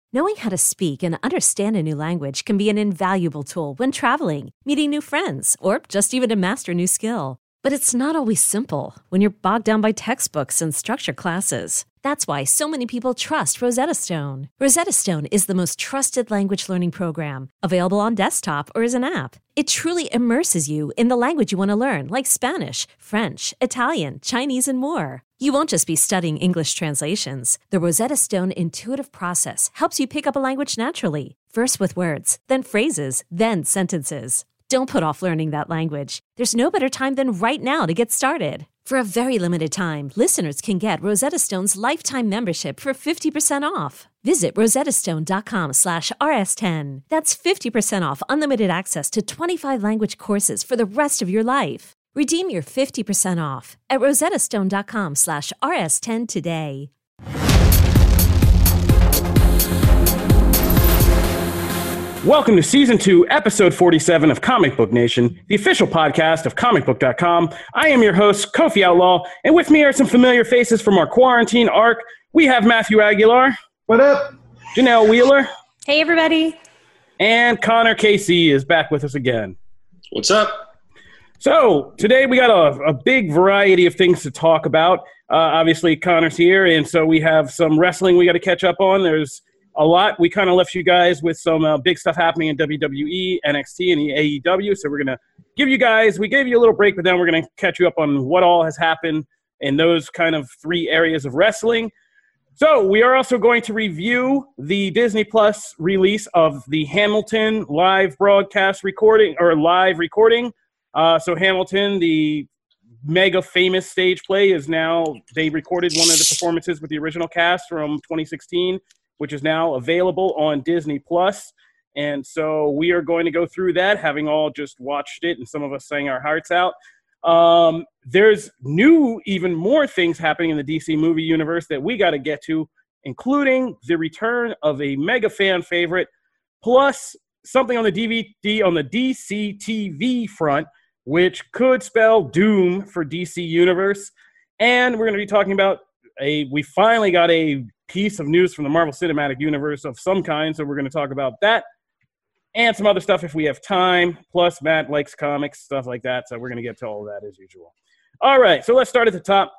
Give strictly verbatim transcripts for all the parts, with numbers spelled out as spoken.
Knowing how to speak and understand a new language can be an invaluable tool when traveling, meeting new friends, or just even to master a new skill. But it's not always simple when you're bogged down by textbooks and structured classes. That's why so many people trust Rosetta Stone. Rosetta Stone is the most trusted language learning program, available on desktop or as an app. It truly immerses you in the language you want to learn, like Spanish, French, Italian, Chinese, and more. You won't just be studying English translations. The Rosetta Stone intuitive process helps you pick up a language naturally, first with words, then phrases, then sentences. Don't put off learning that language. There's no better time than right now to get started. For a very limited time, listeners can get Rosetta Stone's lifetime membership for fifty percent off. Visit rosettastone.com slash rs10. That's fifty percent off unlimited access to twenty-five language courses for the rest of your life. Redeem your fifty percent off at rosettastone.com slash rs10 today. Welcome to Season two, Episode forty-seven of Comic Book Nation, the official podcast of comic book dot com. I am your host, Kofi Outlaw, and with me are some familiar faces from our quarantine arc. We have Matthew Aguilar. What up? Janelle Wheeler. Hey, everybody. And Connor Casey is back with us again. What's up? So, today we got a, a big variety of things to talk about. Uh, obviously, Connor's here, and so we have some wrestling we got to catch up on. There's a lot. We kind of left you guys with some uh, big stuff happening in W W E, N X T, and the A E W. So we're going to give you guys, we gave you a little break, but then we're going to catch you up on what all has happened in those kind of three areas of wrestling. So we are also going to review the Disney Plus release of the Hamilton live broadcast recording, or live recording. Uh, so Hamilton, the mega famous stage play, is now, they recorded one of the performances with the original cast from twenty sixteen, which is now available on Disney Plus. And so we are going to go through that, having all just watched it, and some of us sang our hearts out. Um, there's new, even more things happening in the D C movie universe that we got to get to, including the return of a mega fan favorite, plus something on the D V D on the D C T V front, which could spell doom for D C Universe. And we're going to be talking about a, we finally got a piece of news from the Marvel Cinematic Universe of some kind, so we're going to talk about that and some other stuff if we have time. Plus, Matt likes comics, stuff like that, so we're going to get to all of that as usual. All right, so let's start at the top.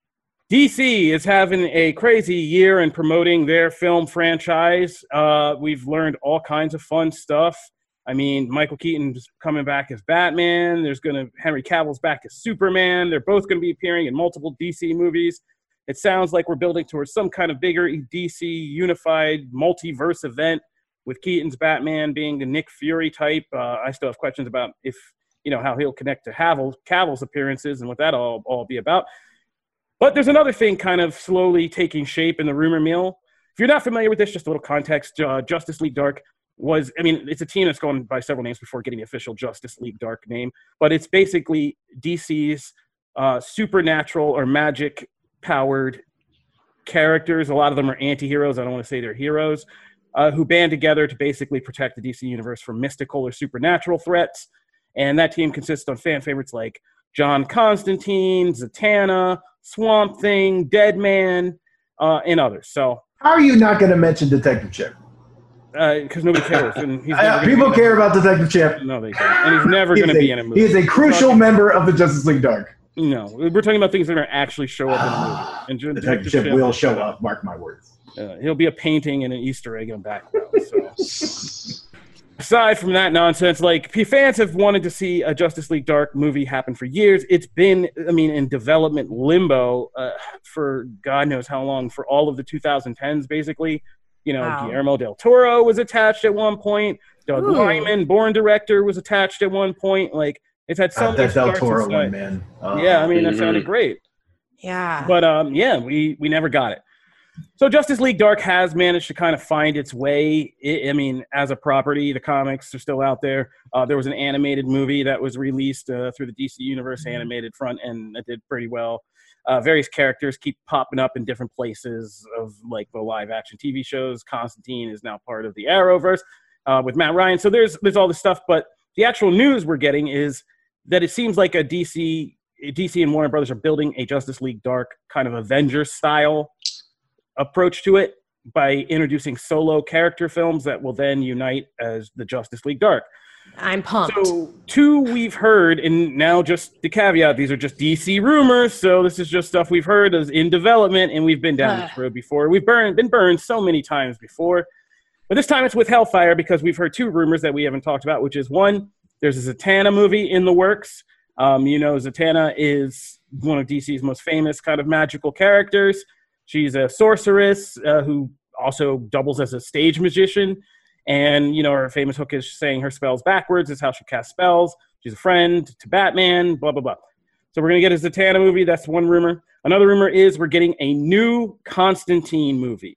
D C is having a crazy year in promoting their film franchise. Uh, we've learned all kinds of fun stuff. I mean, Michael Keaton's coming back as Batman. There's going to Henry Cavill's back as Superman. They're both going to be appearing in multiple D C movies. It sounds like we're building towards some kind of bigger D C unified multiverse event with Keaton's Batman being the Nick Fury type. Uh, I still have questions about if, you know, how he'll connect to Cavill, Cavill's appearances and what that'll all, all be about. But there's another thing kind of slowly taking shape in the rumor mill. If you're not familiar with this, just a little context, uh, Justice League Dark was, I mean, it's a team that's gone by several names before getting the official Justice League Dark name, but it's basically D C's uh, supernatural or magic powered characters. A lot of them are anti-heroes. I don't want to say they're heroes, uh, who band together to basically protect the D C universe from mystical or supernatural threats. And that team consists of fan favorites like John Constantine, Zatanna, Swamp Thing, Deadman, uh, and others. So how are you not going to mention Detective Chimp? Because uh, nobody cares. And he's uh, people care about Detective Chimp. No, they don't. And he's never going to be in a movie. He is a crucial talking, member of the Justice League Dark. No, we're talking about things that are going to actually show up in a movie. And Detective Chimp will show up, mark my words. Uh, he'll be a painting and an Easter egg in the background. So. Aside from that nonsense, like, fans have wanted to see a Justice League Dark movie happen for years. It's been, I mean, in development limbo uh, for God knows how long, for all of the twenty tens, basically. You know, wow. Guillermo del Toro was attached at one point. Doug Ooh. Liman, Born director, was attached at one point. Like, it's had so uh, many that Del Toro one, man. Uh, yeah, I mean, mm-hmm. that sounded great. Yeah. But, um, yeah, we, we never got it. So Justice League Dark has managed to kind of find its way. It, I mean, as a property, the comics are still out there. Uh, there was an animated movie that was released uh, through the D C Universe animated front, and it did pretty well. Uh, various characters keep popping up in different places of, like, the live-action T V shows. Constantine is now part of the Arrowverse uh, with Matt Ryan. So there's there's all this stuff, but the actual news we're getting is that it seems like a D C, D C and Warner Brothers are building a Justice League Dark kind of Avengers-style approach to it. by introducing solo character films that will then unite as the Justice League Dark. I'm pumped. So two we've heard, and now just the caveat, these are just D C rumors, so this is just stuff we've heard is in development, and we've been down uh. this road before. We've burned, been burned so many times before, but this time it's with Hellfire because we've heard two rumors that we haven't talked about, which is one, there's a Zatanna movie in the works. Um, you know, Zatanna is one of D C's most famous kind of magical characters. She's a sorceress uh, who also doubles as a stage magician. And, you know, her famous hook is saying her spells backwards is how she casts spells. She's a friend to Batman, blah, blah, blah. So we're going to get a Zatanna movie. That's one rumor. Another rumor is we're getting a new Constantine movie.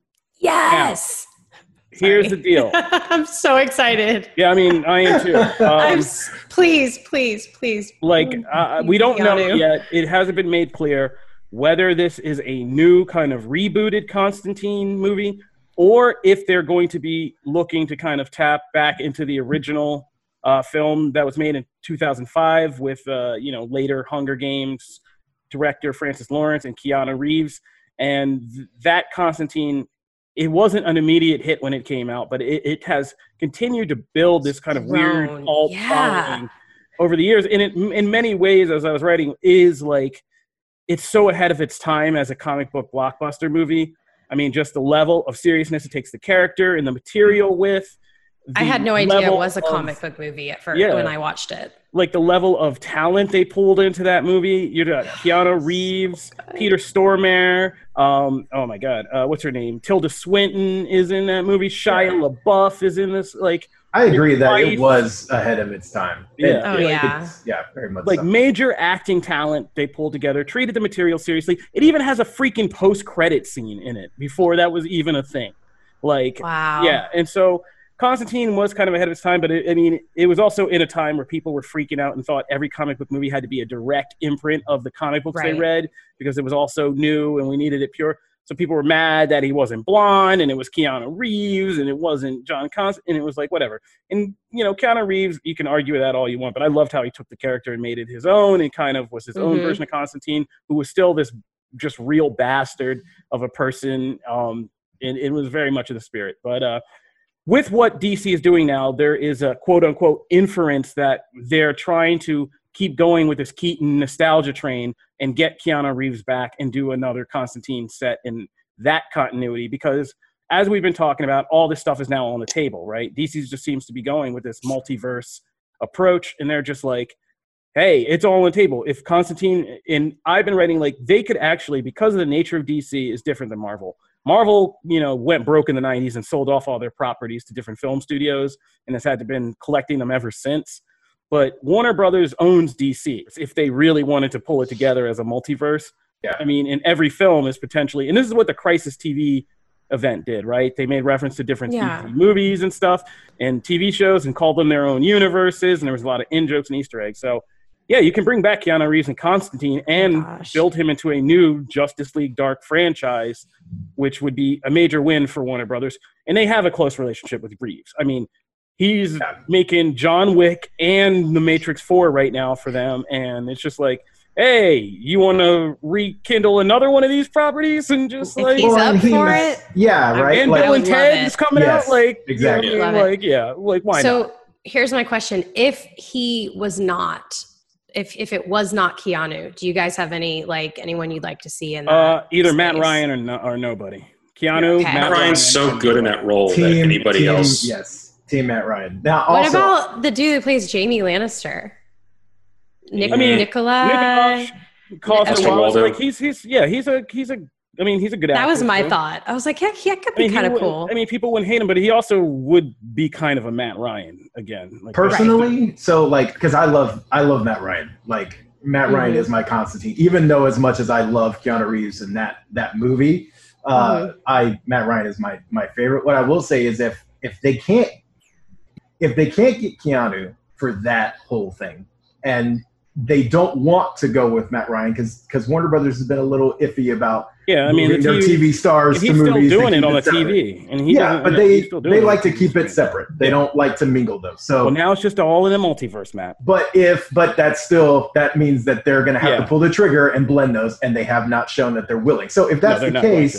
Yes. Now, here's the deal. I'm so excited. Yeah, I mean, I am too. Um, I'm s- please, please, please. Like, uh, we don't know yet. It hasn't been made clear whether this is a new kind of rebooted Constantine movie or if they're going to be looking to kind of tap back into the original uh, film that was made in two thousand five with, uh, you know, later Hunger Games director Francis Lawrence and Keanu Reeves. And th- that Constantine, it wasn't an immediate hit when it came out, but it, it has continued to build this kind of weird cult yeah. following over the years. And it, in many ways, as I was writing, is like, it's so ahead of its time as a comic book blockbuster movie. I mean, just the level of seriousness it takes the character and the material with. I had no idea it was a comic of, book movie at first yeah, when I watched it. Like the level of talent they pulled into that movie. You got Keanu Reeves, Peter Stormare. Um, oh my God, uh, what's her name? Tilda Swinton is in that movie. Shia yeah. LaBeouf is in this. Like, I agree that wife. It was ahead of its time. Yeah, it, oh it, yeah, yeah, very much. Like so. Major acting talent they pulled together, treated the material seriously. It even has a freaking post-credit scene in it before that was even a thing. Like, wow, yeah, and so. Constantine was kind of ahead of its time, but it, I mean, it was also in a time where people were freaking out and thought every comic book movie had to be a direct imprint of the comic books right. they read because it was also new and we needed it pure. So people were mad that he wasn't blonde and it was Keanu Reeves and it wasn't John Constantine, and it was like, whatever. And, you know, Keanu Reeves, you can argue with that all you want, but I loved how he took the character and made it his own and kind of was his mm-hmm. own version of Constantine, who was still this just real bastard of a person. Um, and it was very much of the spirit. But, uh, with what D C is doing now, there is a quote-unquote inference that they're trying to keep going with this Keaton nostalgia train and get Keanu Reeves back and do another Constantine set in that continuity. Because as we've been talking about, all this stuff is now on the table, right? D C just seems to be going with this multiverse approach, and they're just like, hey, it's all on the table. If Constantine, and I've been writing, like, they could actually, because of the nature of D C is different than Marvel. Marvel, you know, went broke in the nineties and sold off all their properties to different film studios and has had to been collecting them ever since. But Warner Brothers owns D C. If they really wanted to pull it together as a multiverse, yeah. I mean, in every film is potentially, and this is what the Crisis T V event did, right? They made reference to different yeah. T V movies and stuff and T V shows and called them their own universes, and there was a lot of in-jokes and Easter eggs. So, yeah, you can bring back Keanu Reeves and Constantine and oh build him into a new Justice League Dark franchise, which would be a major win for Warner Brothers. And they have a close relationship with Reeves. I mean, he's yeah. making John Wick and The Matrix four right now for them. And it's just like, hey, you want to rekindle another one of these properties? And just if like, he's up for it. Yeah, right. And like, Bill and Ted is coming yes, out. Like, exactly. You know, like, yeah, like, why so, not? So here's my question. If he was not, If if it was not Keanu, do you guys have any, like, anyone you'd like to see in that Uh, either space? Matt Ryan or no, or nobody. Keanu, Okay. Matt, Matt Ryan's Ryan, so good in that role team, that anybody team, else. Yes, Team Matt Ryan. Now, What also, about the dude who plays Jamie Lannister? Nick, I mean, Nikolai? Nick Coster Coster Waldau, Waldau. like he's he's yeah he's a he's a I mean he's a good actor. That was my too. thought. I was like, yeah, he could I be mean, kind of would- cool. I mean, people wouldn't hate him, but he also would be kind of a Matt Ryan again. Like, personally, so like, because I love I love Matt Ryan. Like Matt Mm-hmm. Ryan is my Constantine. Even though as much as I love Keanu Reeves in that that movie, uh, Mm-hmm. I Matt Ryan is my my favorite. What I will say is if if they can't if they can't get Keanu for that whole thing, and they don't want to go with Matt Ryan because because Warner Brothers has been a little iffy about yeah, I mean, the moving their T V T V stars and to he's still movies. doing to it keep on the separate. T V, and he Yeah, doesn't- but he's they still doing they it like on to the T V keep it screen. separate. They don't like to mingle them. So Well, now it's just all in the multiverse, Matt. But if, but that's still, that means that they're going to have Yeah. to pull the trigger and blend those, and they have not shown that they're willing. So if that's they're the not going case,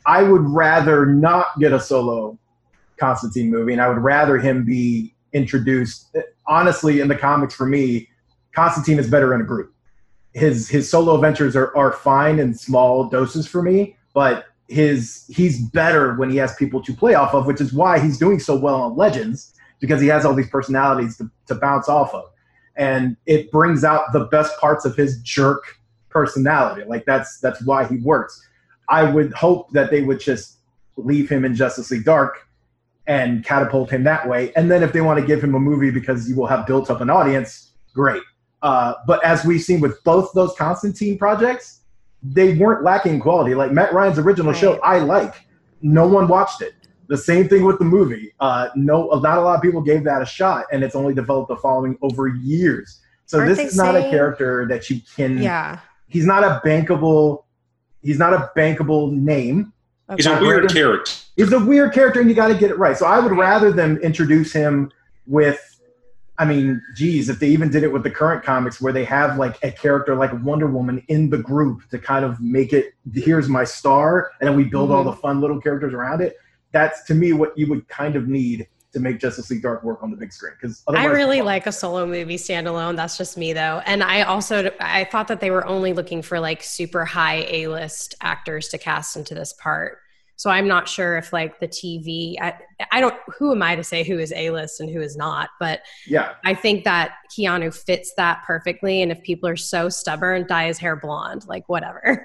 I would rather not get a solo Constantine movie, and I would rather him be introduced. Honestly, in the comics, for me, Constantine is better in a group. His his solo adventures are, are fine in small doses for me, but his he's better when he has people to play off of, which is why he's doing so well on Legends, because he has all these personalities to, to bounce off of. And it brings out the best parts of his jerk personality. Like, that's that's why he works. I would hope that they would just leave him in Justice League Dark and catapult him that way. And then if they want to give him a movie because you will have built up an audience, great. Uh, but as we've seen with both those Constantine projects, they weren't lacking quality. Like Matt Ryan's original Right. show, I like. No one watched it. The same thing with the movie. Uh, no, not a lot of people gave that a shot, and it's only developed a following over years. So Aren't this they is not a saying- character that you can. Yeah. He's not a bankable. He's not a bankable name. He's a Okay. weird character. He's a weird character, and you got to get it right. So I would rather them introduce him with. I mean, geez, if they even did it with the current comics where they have like a character like Wonder Woman in the group to kind of make it, here's my star, and then we build all Mhm. the fun little characters around it. That's, to me, what you would kind of need to make Justice League Dark work on the big screen. Because I really like a solo movie standalone. That's just me though. And I also, I thought that they were only looking for like super high A-list actors to cast into this part. So I'm not sure if like the T V, I, I don't, who am I to say who is A-list and who is not? But Yeah. I think that Keanu fits that perfectly. And if people are so stubborn, dye his hair blonde, like whatever.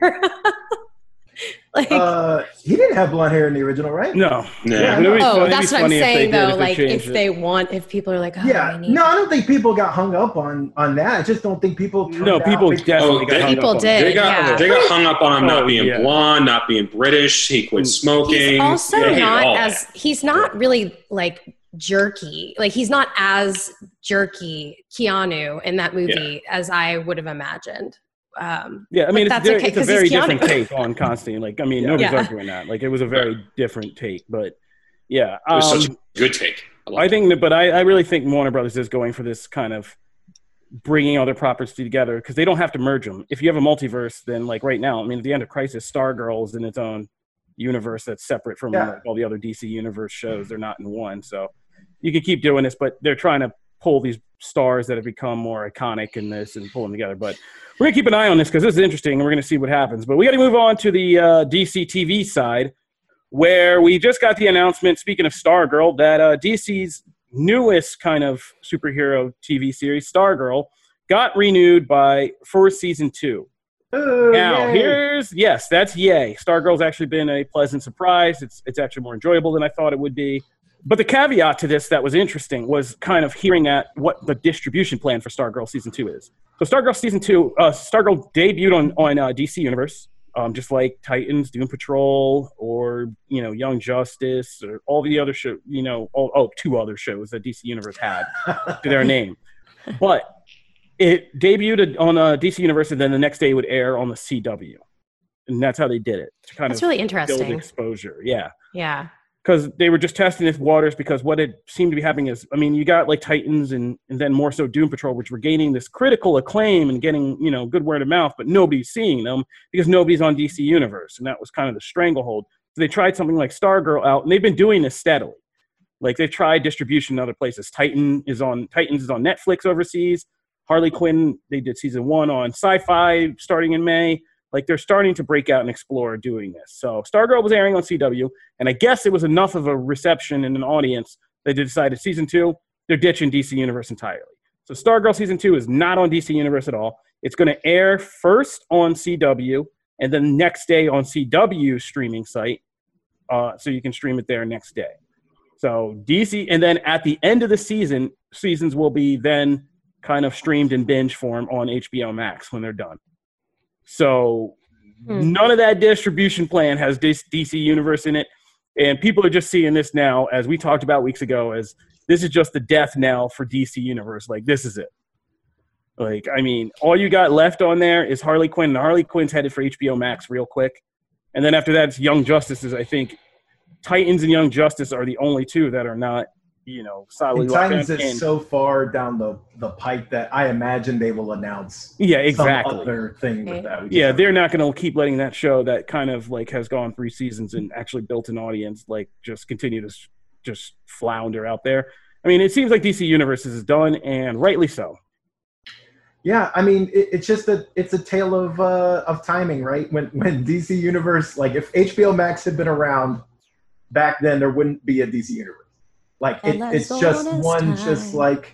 like, Uh, he didn't have blonde hair in the original, right? No. Yeah. Yeah, but it'd be oh, funny- it'd that's be what I'm funny if they saying did, though. if they Like if changed it. they want, if people are like, oh, Yeah. I need No, I don't think people got hung up on on that. I just don't think people. turned No, out people big- definitely Oh, got hung people up on it. did. They got Yeah. they got hung up on him Oh, not being yeah. blonde, not being British. He quit smoking. He's also Yeah, he hated not all as that. he's not really like jerky. Like he's not as jerky Keanu in that movie as I would have imagined. Um, Yeah, I but mean, it's, that's very, okay, it's a 'cause he's very Keanu. different take on Constantine. Like, I mean, Yeah. nobody's Yeah. arguing that. Like, it was a very different take. But, yeah. It was um, such a good take. I, loved I it. think that, but I, I really think Warner Brothers is going for this kind of bringing other properties together because they don't have to merge them. If you have a multiverse, then like right now, I mean, at the end of Crisis, Stargirl is in its own universe that's separate from Yeah. like, all the other D C universe shows. They're not in one, so you can keep doing this, but they're trying to pull these stars that have become more iconic in this and pull them together. But we're gonna keep an eye on this because this is interesting, and we're gonna see what happens. But we got to move on to the uh, D C T V side, where we just got the announcement. Speaking of Stargirl, that uh, D C's newest kind of superhero T V series, Stargirl, got renewed by for season two. Ooh, Now, yay. here's yes, that's yay. Stargirl's actually been a pleasant surprise. It's it's actually more enjoyable than I thought it would be. But the caveat to this that was interesting was kind of hearing at what the distribution plan for Stargirl season two is. So Stargirl season two, uh, Stargirl debuted on on uh, D C Universe, um, just like Titans, Doom Patrol, or you know Young Justice, or all the other show, you know, all, oh, two other shows that D C Universe had to their name. But it debuted on uh, D C Universe, and then the next day it would air on the C W, and that's how they did it to kind That's of really build interesting. exposure. Yeah. Yeah. Because they were just testing its waters because what it seemed to be happening is, I mean, you got like Titans and, and then more so Doom Patrol, which were gaining this critical acclaim and getting, you know, good word of mouth, but nobody's seeing them because nobody's on D C Universe. And that was kind of the stranglehold. So they tried something like Stargirl out, and they've been doing this steadily. Like they've tried distribution in other places. Titan is on Titans is on Netflix overseas. Harley Quinn, they did season one on Sci-Fi starting in May. Like they're starting to break out and explore doing this. So Stargirl was airing on C W, and I guess it was enough of a reception and an audience that they decided season two, they're ditching D C Universe entirely. So Stargirl season two is not on D C Universe at all. It's going to air first on C W, and then next day on C W's streaming site, uh, so you can stream it there next day. So D C, and then at the end of the season, seasons will be then kind of streamed in binge form on H B O Max when they're done. So Hmm. none of that distribution plan has this D C Universe in it. And people are just seeing this now, as we talked about weeks ago, as this is just the death knell for D C Universe. Like, this is it. Like, I mean, all you got left on there is Harley Quinn. And Harley Quinn's headed for H B O Max real quick. And then after that, it's Young Justice. I think Titans and Young Justice are the only two that are not you know, solidly And locked Titans down. is And- so far down the, the pipe that I imagine they will announce yeah, exactly. some other thing with that. We just Yeah, don't they're know. not going to keep letting that show that kind of like has gone three seasons and actually built an audience like just continue to s- just flounder out there. I mean, it seems like D C Universe is done, and rightly so. Yeah, I mean, it, it's just that it's a tale of uh, of timing, right? When when D C Universe, like if H B O Max had been around back then, there wouldn't be a D C Universe. Like it, it's just one, just like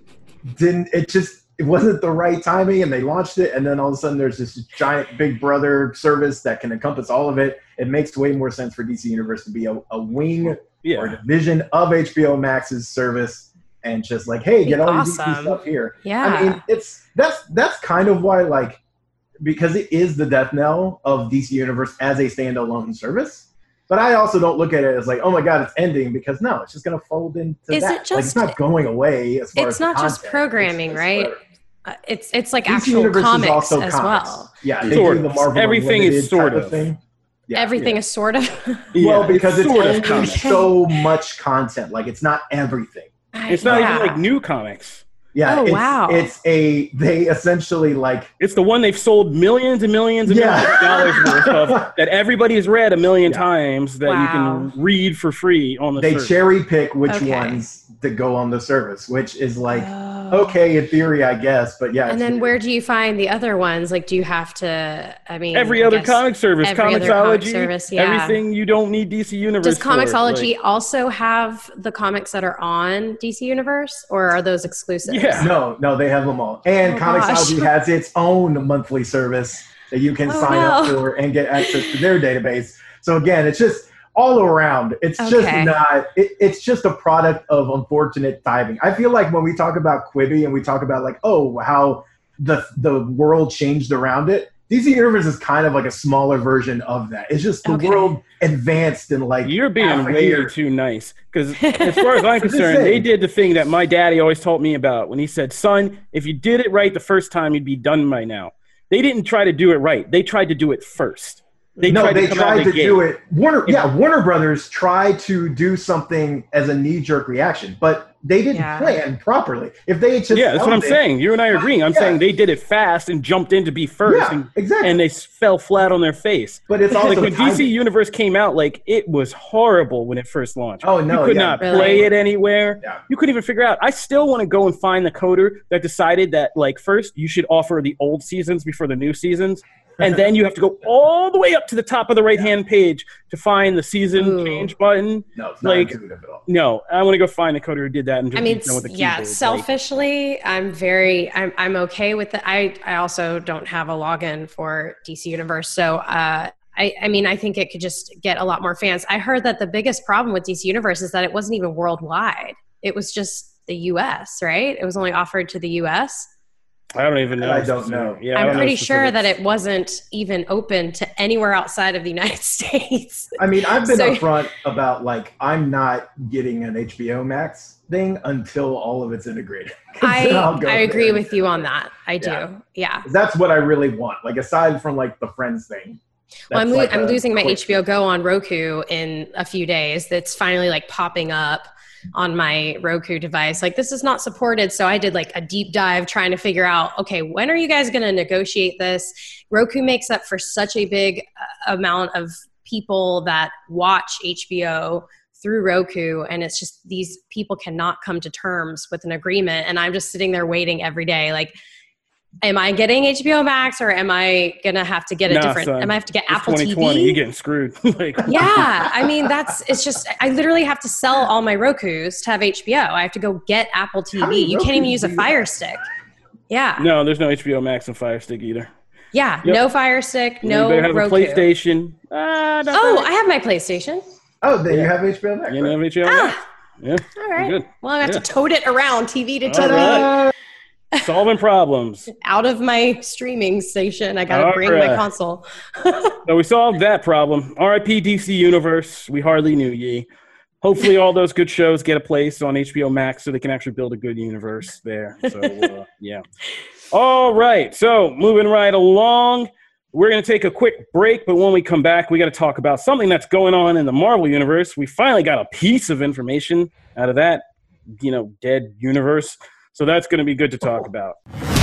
didn't it just it wasn't the right timing, and they launched it, and then all of a sudden there's this giant Big Brother service that can encompass all of it. It makes way more sense for D C Universe to be a, a wing Yeah. or a division of H B O Max's service. And just like, hey, get all your D C Awesome. stuff here. Yeah. I mean, it's that's that's kind of why, like, because it is the death knell of D C Universe as a standalone service. But I also don't look at it as like, oh my god, it's ending, because no, it's just gonna fold into Is that. it like, just- it's not going away as far as It's the not just content. programming, It's- it's right? whatever. Uh, It's it's like D C actual Universe is comics also as comics. well. Yeah, they Sort do the of. Marvel Everything is Unlimited sort type of. thing. Yeah, Everything yeah. is sort of. Yeah, well, because it's, sort of only comics. so much content. Like, it's not everything. It's not Yeah. even like new comics. Yeah. Oh, it's, wow. It's a they essentially like. It's the one they've sold millions and millions and Yeah. millions of dollars worth of that everybody has read a million Yeah. times that Wow. you can read for free on the They service. cherry pick which Okay. ones that go on the service, which is like Oh. okay in theory, I guess, but yeah. And it's then weird. where do you find the other ones? Like, do you have to? I mean, Every I other guess comic service, every other comic Comixology, service, yeah. everything you don't need D C Universe Does for. Comixology Like, also have the comics that are on D C Universe, or are those exclusive? Yeah. No, no, they have them all. And Oh, Comixology gosh. has its own monthly service that you can Oh, sign up no. for and get access to their database. So again, it's just all around. It's just Okay. not. It, it's just a product of unfortunate timing. I feel like when we talk about Quibi and we talk about like, oh, how the the world changed around it, D C Universe is kind of like a smaller version of that. It's just the Okay. world advanced in like You're being half a way year. too nice. Because as far as I'm Just concerned, they saying. did the thing that my daddy always taught me about when he said, son, if you did it right the first time, you'd be done by now. They didn't try to do it right. They tried to do it first. They no, tried they to come out tried the to gate. do it. Warner, yeah, Warner Brothers tried to do something as a knee-jerk reaction, but they didn't Yeah. plan properly. If they had just Yeah, that's what I'm held it- saying. You and I are agreeing. I'm Yeah. saying they did it fast and jumped in to be first, Yeah, and, exactly. and they s- fell flat on their face. But it's also Like when D C timing. Universe came out, like it was horrible when it first launched. Oh, no, you could yeah. not Really? play it anywhere. Yeah. You couldn't even figure out. I still want to go and find the coder that decided that, like, first you should offer the old seasons before the new seasons, and then you have to go all the way up to the top of the right hand page to find the season Ooh. change button. No, it's not like- intuitive at all. No, I want to go find the coder who did that and just I mean, beat them with the yeah, keyboard. Like, selfishly, I'm very, I'm, I'm okay with it. I, I also don't have a login for D C Universe. So, uh, I, I mean, I think it could just get a lot more fans. I heard that the biggest problem with D C Universe is that it wasn't even worldwide. It was just the U S, right? It was only offered to the U S. I don't even know. I don't know. Yeah, I I'm don't know pretty sure that specifics. it wasn't even open to anywhere outside of the United States. I mean, I've been So- upfront about like I'm not getting an H B O Max thing until all of it's integrated. 'Cause I, then I'll go I there agree and- with you on that. I do. Yeah. Yeah. That's what I really want. Like aside from like the Friends thing. Well, I'm, that's lo- like I'm a losing my quick- H B O Go on Roku in a few days. That's finally like popping up on my Roku device. Like this is not supported. So I did like a deep dive trying to figure out, okay, when are you guys going to negotiate this? Roku makes up for such a big uh, amount of people that watch H B O through Roku. And it's just, these people cannot come to terms with an agreement. And I'm just sitting there waiting every day. Like, am I getting H B O Max or am I going to have to get a Nah, different, son. am I have to get It's Apple twenty T twenty. You're V? getting screwed. Like, Yeah, I mean that's it's just I literally have to sell all my Rokus to have H B O. I have to go get Apple T How V. many You can't even Rokus use a do you Fire have? Stick. Yeah, no, there's no H B O Max and Fire Stick either. yeah, Yep. no Fire Stick, no you better have Roku. a PlayStation. Ah, not Oh, bad. I have my PlayStation. Oh, then you Yeah. have H B O Max. You right? know H B O Ah. Max? Yeah. All right. Good. Well, I have Yeah. to tote it around T V to T V All right. Solving problems. out of my streaming station. I got to All bring my right. console. So we solved that problem. R I P D C Universe. We hardly knew ye. Hopefully all those good shows get a place on H B O Max so they can actually build a good universe there. So, uh, yeah. All right. So moving right along, we're going to take a quick break. But when we come back, we got to talk about something that's going on in the Marvel Universe. We finally got a piece of information out of that. you know, dead universe. So that's going to be good to talk about.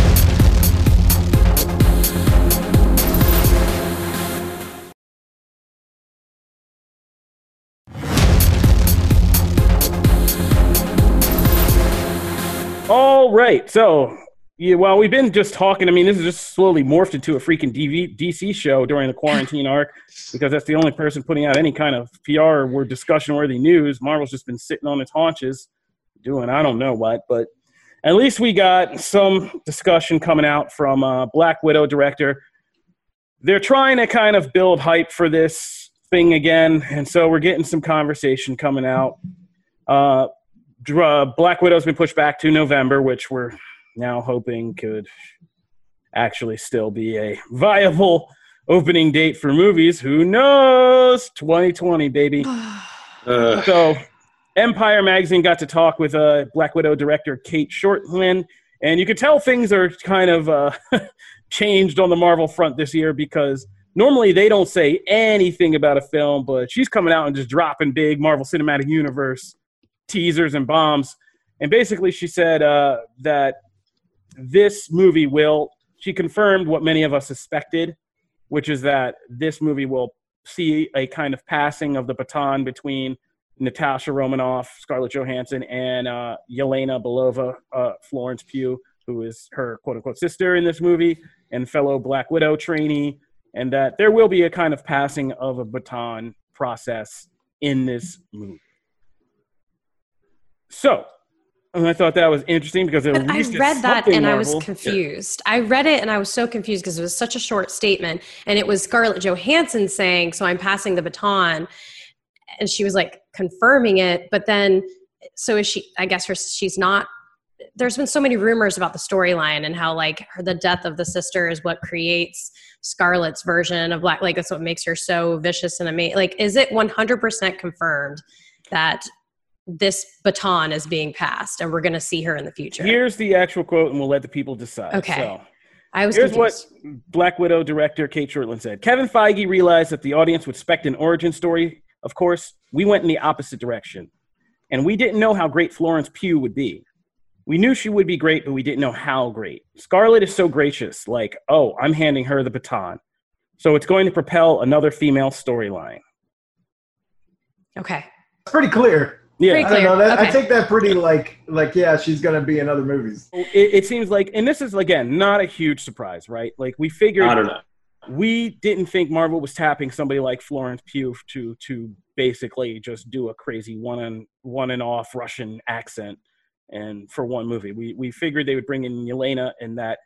All right, so yeah, well, we've been just talking. I mean, this is just slowly morphed into a freaking D V, D C show during the quarantine arc, because that's the only person putting out any kind of P R or discussion-worthy news. Marvel's just been sitting on its haunches, doing I don't know what, but at least we got some discussion coming out from uh, Black Widow director. They're trying to kind of build hype for this thing again, and so we're getting some conversation coming out. Uh, Black Widow's been pushed back to November, which we're now hoping could actually still be a viable opening date for movies. Who knows? twenty twenty, baby. uh. So Empire Magazine got to talk with uh, Black Widow director Kate Shortland, and you could tell things are kind of uh, changed on the Marvel front this year, because normally they don't say anything about a film, but she's coming out and just dropping big Marvel Cinematic Universe teasers and bombs. And basically she said uh, that this movie will, she confirmed what many of us suspected, which is that this movie will see a kind of passing of the baton between Natasha Romanoff, Scarlett Johansson, and uh, Yelena Belova, uh, Florence Pugh, who is her quote-unquote sister in this movie and fellow Black Widow trainee, and that there will be a kind of passing of a baton process in this movie. So, and I thought that was interesting because at but least I read that and Marvel. I was confused. Yeah. I read it and I was so confused because it was such a short statement, and it was Scarlett Johansson saying, "So I'm passing the baton," and she was like confirming it. But then, so is she? I guess her she's not. There's been so many rumors about the storyline and how like her, the death of the sister is what creates Scarlett's version of Black. Like that's what makes her so vicious and amazing. Like, is it one hundred percent confirmed that this baton is being passed and we're going to see her in the future? Here's the actual quote, and we'll let the people decide. Okay. So, I was here's confused. what Black Widow director Kate Shortland said. Kevin Feige realized that the audience would expect an origin story. Of course, we went in the opposite direction, and we didn't know how great Florence Pugh would be. We knew she would be great, but we didn't know how great. Scarlett is so gracious, like, oh, I'm handing her the baton. So it's going to propel another female storyline. Okay. Pretty clear. Yeah, Pretty I don't know. That, okay. I take that pretty like like yeah, she's gonna be in other movies. It, it seems like, and this is again not a huge surprise, right? Like we figured, I don't know. We didn't think Marvel was tapping somebody like Florence Pugh to to basically just do a crazy one on one and off Russian accent, and for one movie, we we figured they would bring in Yelena, and that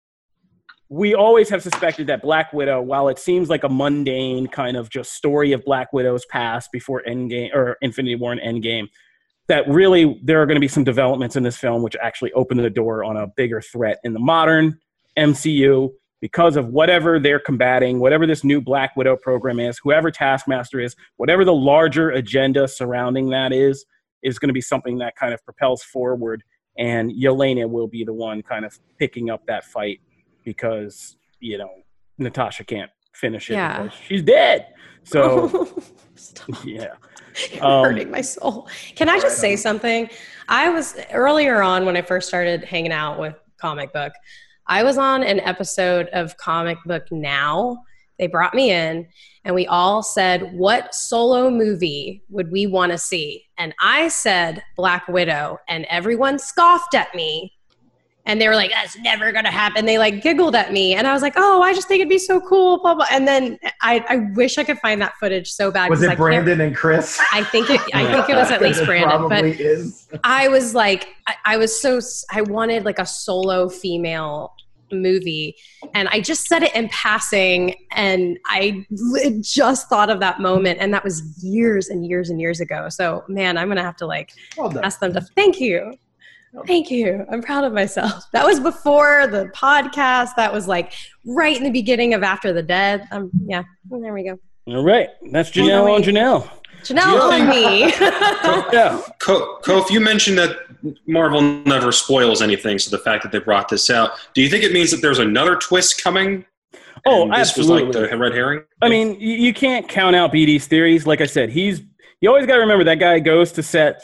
we always have suspected that Black Widow, while it seems like a mundane kind of just story of Black Widow's past before Endgame or Infinity War and Endgame, that really there are going to be some developments in this film which actually open the door on a bigger threat in the modern M C U because of whatever they're combating, whatever this new Black Widow program is, whoever Taskmaster is, whatever the larger agenda surrounding that is, is going to be something that kind of propels forward, and Yelena will be the one kind of picking up that fight, because, you know, Natasha can't finish it Yeah. because she's dead. So, yeah. You're Um, hurting my soul. Can I just say something? I was earlier on when I first started hanging out with Comic Book, I was on an episode of Comic Book Now. They brought me in and we all said, what solo movie would we want to see? And I said Black Widow, and everyone scoffed at me. And they were like, that's never going to happen. They like giggled at me. And I was like, oh, I just think it'd be so cool. Blah, blah. And then I, I wish I could find that footage so bad. Was it I Brandon and Chris? I think it, I think it was at least It Brandon. probably But is. I was like, I, I was so, I wanted like a solo female movie. And I just said it in passing. And I li- just thought of that moment. And that was years and years and years ago. So, man, I'm going to have to like Well done. ask them to, thank you. Thank you. I'm proud of myself. That was before the podcast. That was like right in the beginning of After the Dead. Um, yeah, well, there we go. All right. That's Janelle on Janelle. Janelle on me. Yeah. Co- Kof, you mentioned that Marvel never spoils anything, so the fact that they brought this out, do you think it means that there's another twist coming? Oh, And this absolutely. was like the red herring? I mean, you, you can't count out B D's theories. Like I said, he's you always got to remember that guy goes to sets.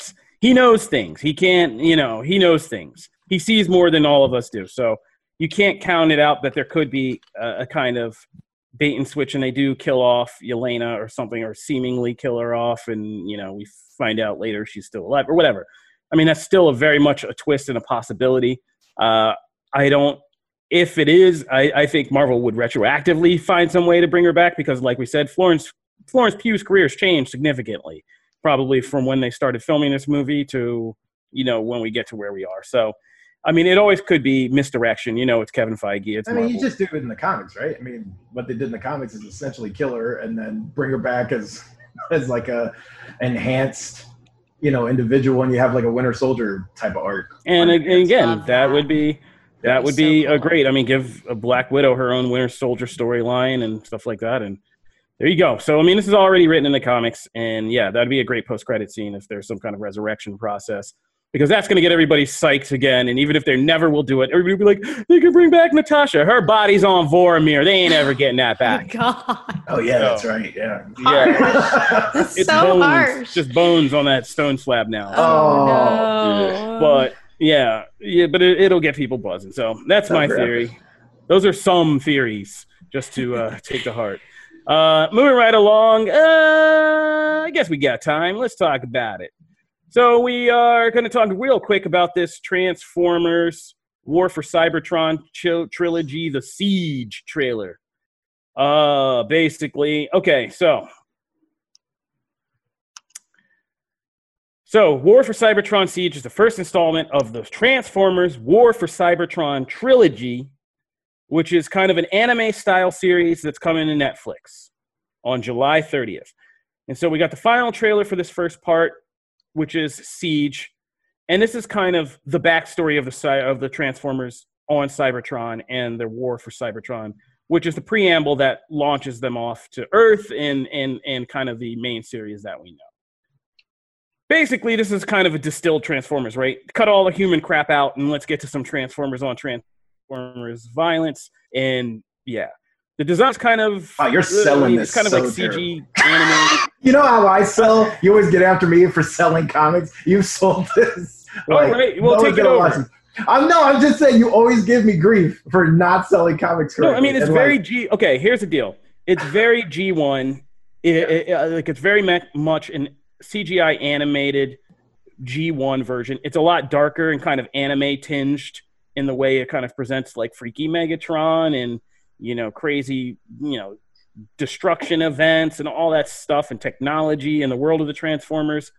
he knows things. He can't, you know, he knows things. He sees more than all of us do. So you can't count it out that there could be a, a kind of bait and switch, and they do kill off Yelena or something, or seemingly kill her off, and, you know, we find out later she's still alive or whatever. I mean, that's still a very much a twist and a possibility. Uh, I don't, if it is, I, I think Marvel would retroactively find some way to bring her back because, like we said, Florence Florence Pugh's career has changed significantly, probably from when they started filming this movie to, you know, when we get to where we are. So, I mean, it always could be misdirection. You know, it's Kevin Feige. It's I mean, Marvel. you just do it in the comics, right? I mean, what they did in the comics is essentially kill her and then bring her back as as like a enhanced, you know, individual, and you have like a Winter Soldier type of arc. And, and again, Love that. that. would be that That'd would be be so a cool. great. I mean, give a Black Widow her own Winter Soldier storyline and stuff like that, and there you go. So, I mean, this is already written in the comics, and yeah, that'd be a great post-credit scene if there's some kind of resurrection process. Because that's going to get everybody psyched again. And even if they never will do it, everybody will be like, they can bring back Natasha. Her body's on Vormir. They ain't ever getting that back. God. Oh yeah, So- that's right. Yeah. Yeah. That's It's so bones. harsh. Just bones on that stone slab now. Oh, Oh. no. But, yeah, yeah, but it, it'll get people buzzing. So that's my Forever. theory. Those are some theories, just to uh, take to heart. Uh, moving right along, uh, I guess we got time. Let's talk about it. So we are going to talk real quick about this Transformers War for Cybertron tri- trilogy, the Siege trailer. Uh, basically, okay, so. So War for Cybertron Siege is the first installment of the Transformers War for Cybertron trilogy, which is kind of an anime-style series that's coming to Netflix on July thirtieth. And so we got the final trailer for this first part, which is Siege. And this is kind of the backstory of the cy- of the Transformers on Cybertron and their war for Cybertron, which is the preamble that launches them off to Earth and, and, and kind of the main series that we know. Basically, this is kind of a distilled Transformers, right? Cut all the human crap out and let's get to some Transformers on Transformers violence. And yeah, the design's kind of... Wow, you're selling it's this kind of so like C G animated. You know how I sell? You always get after me for selling comics. You've sold this. All right, we'll no take one's it gonna over. watch this. I'm no, I'm just saying you always give me grief for not selling comics No, correctly. I mean, it's And, very like, G. Okay, here's the deal. It's very G one. It, it, it- like it's very me- much an C G I animated G one version. It's a lot darker and kind of anime tinged in the way it kind of presents like freaky Megatron and, you know, crazy, you know, destruction events and all that stuff and technology in the world of the Transformers.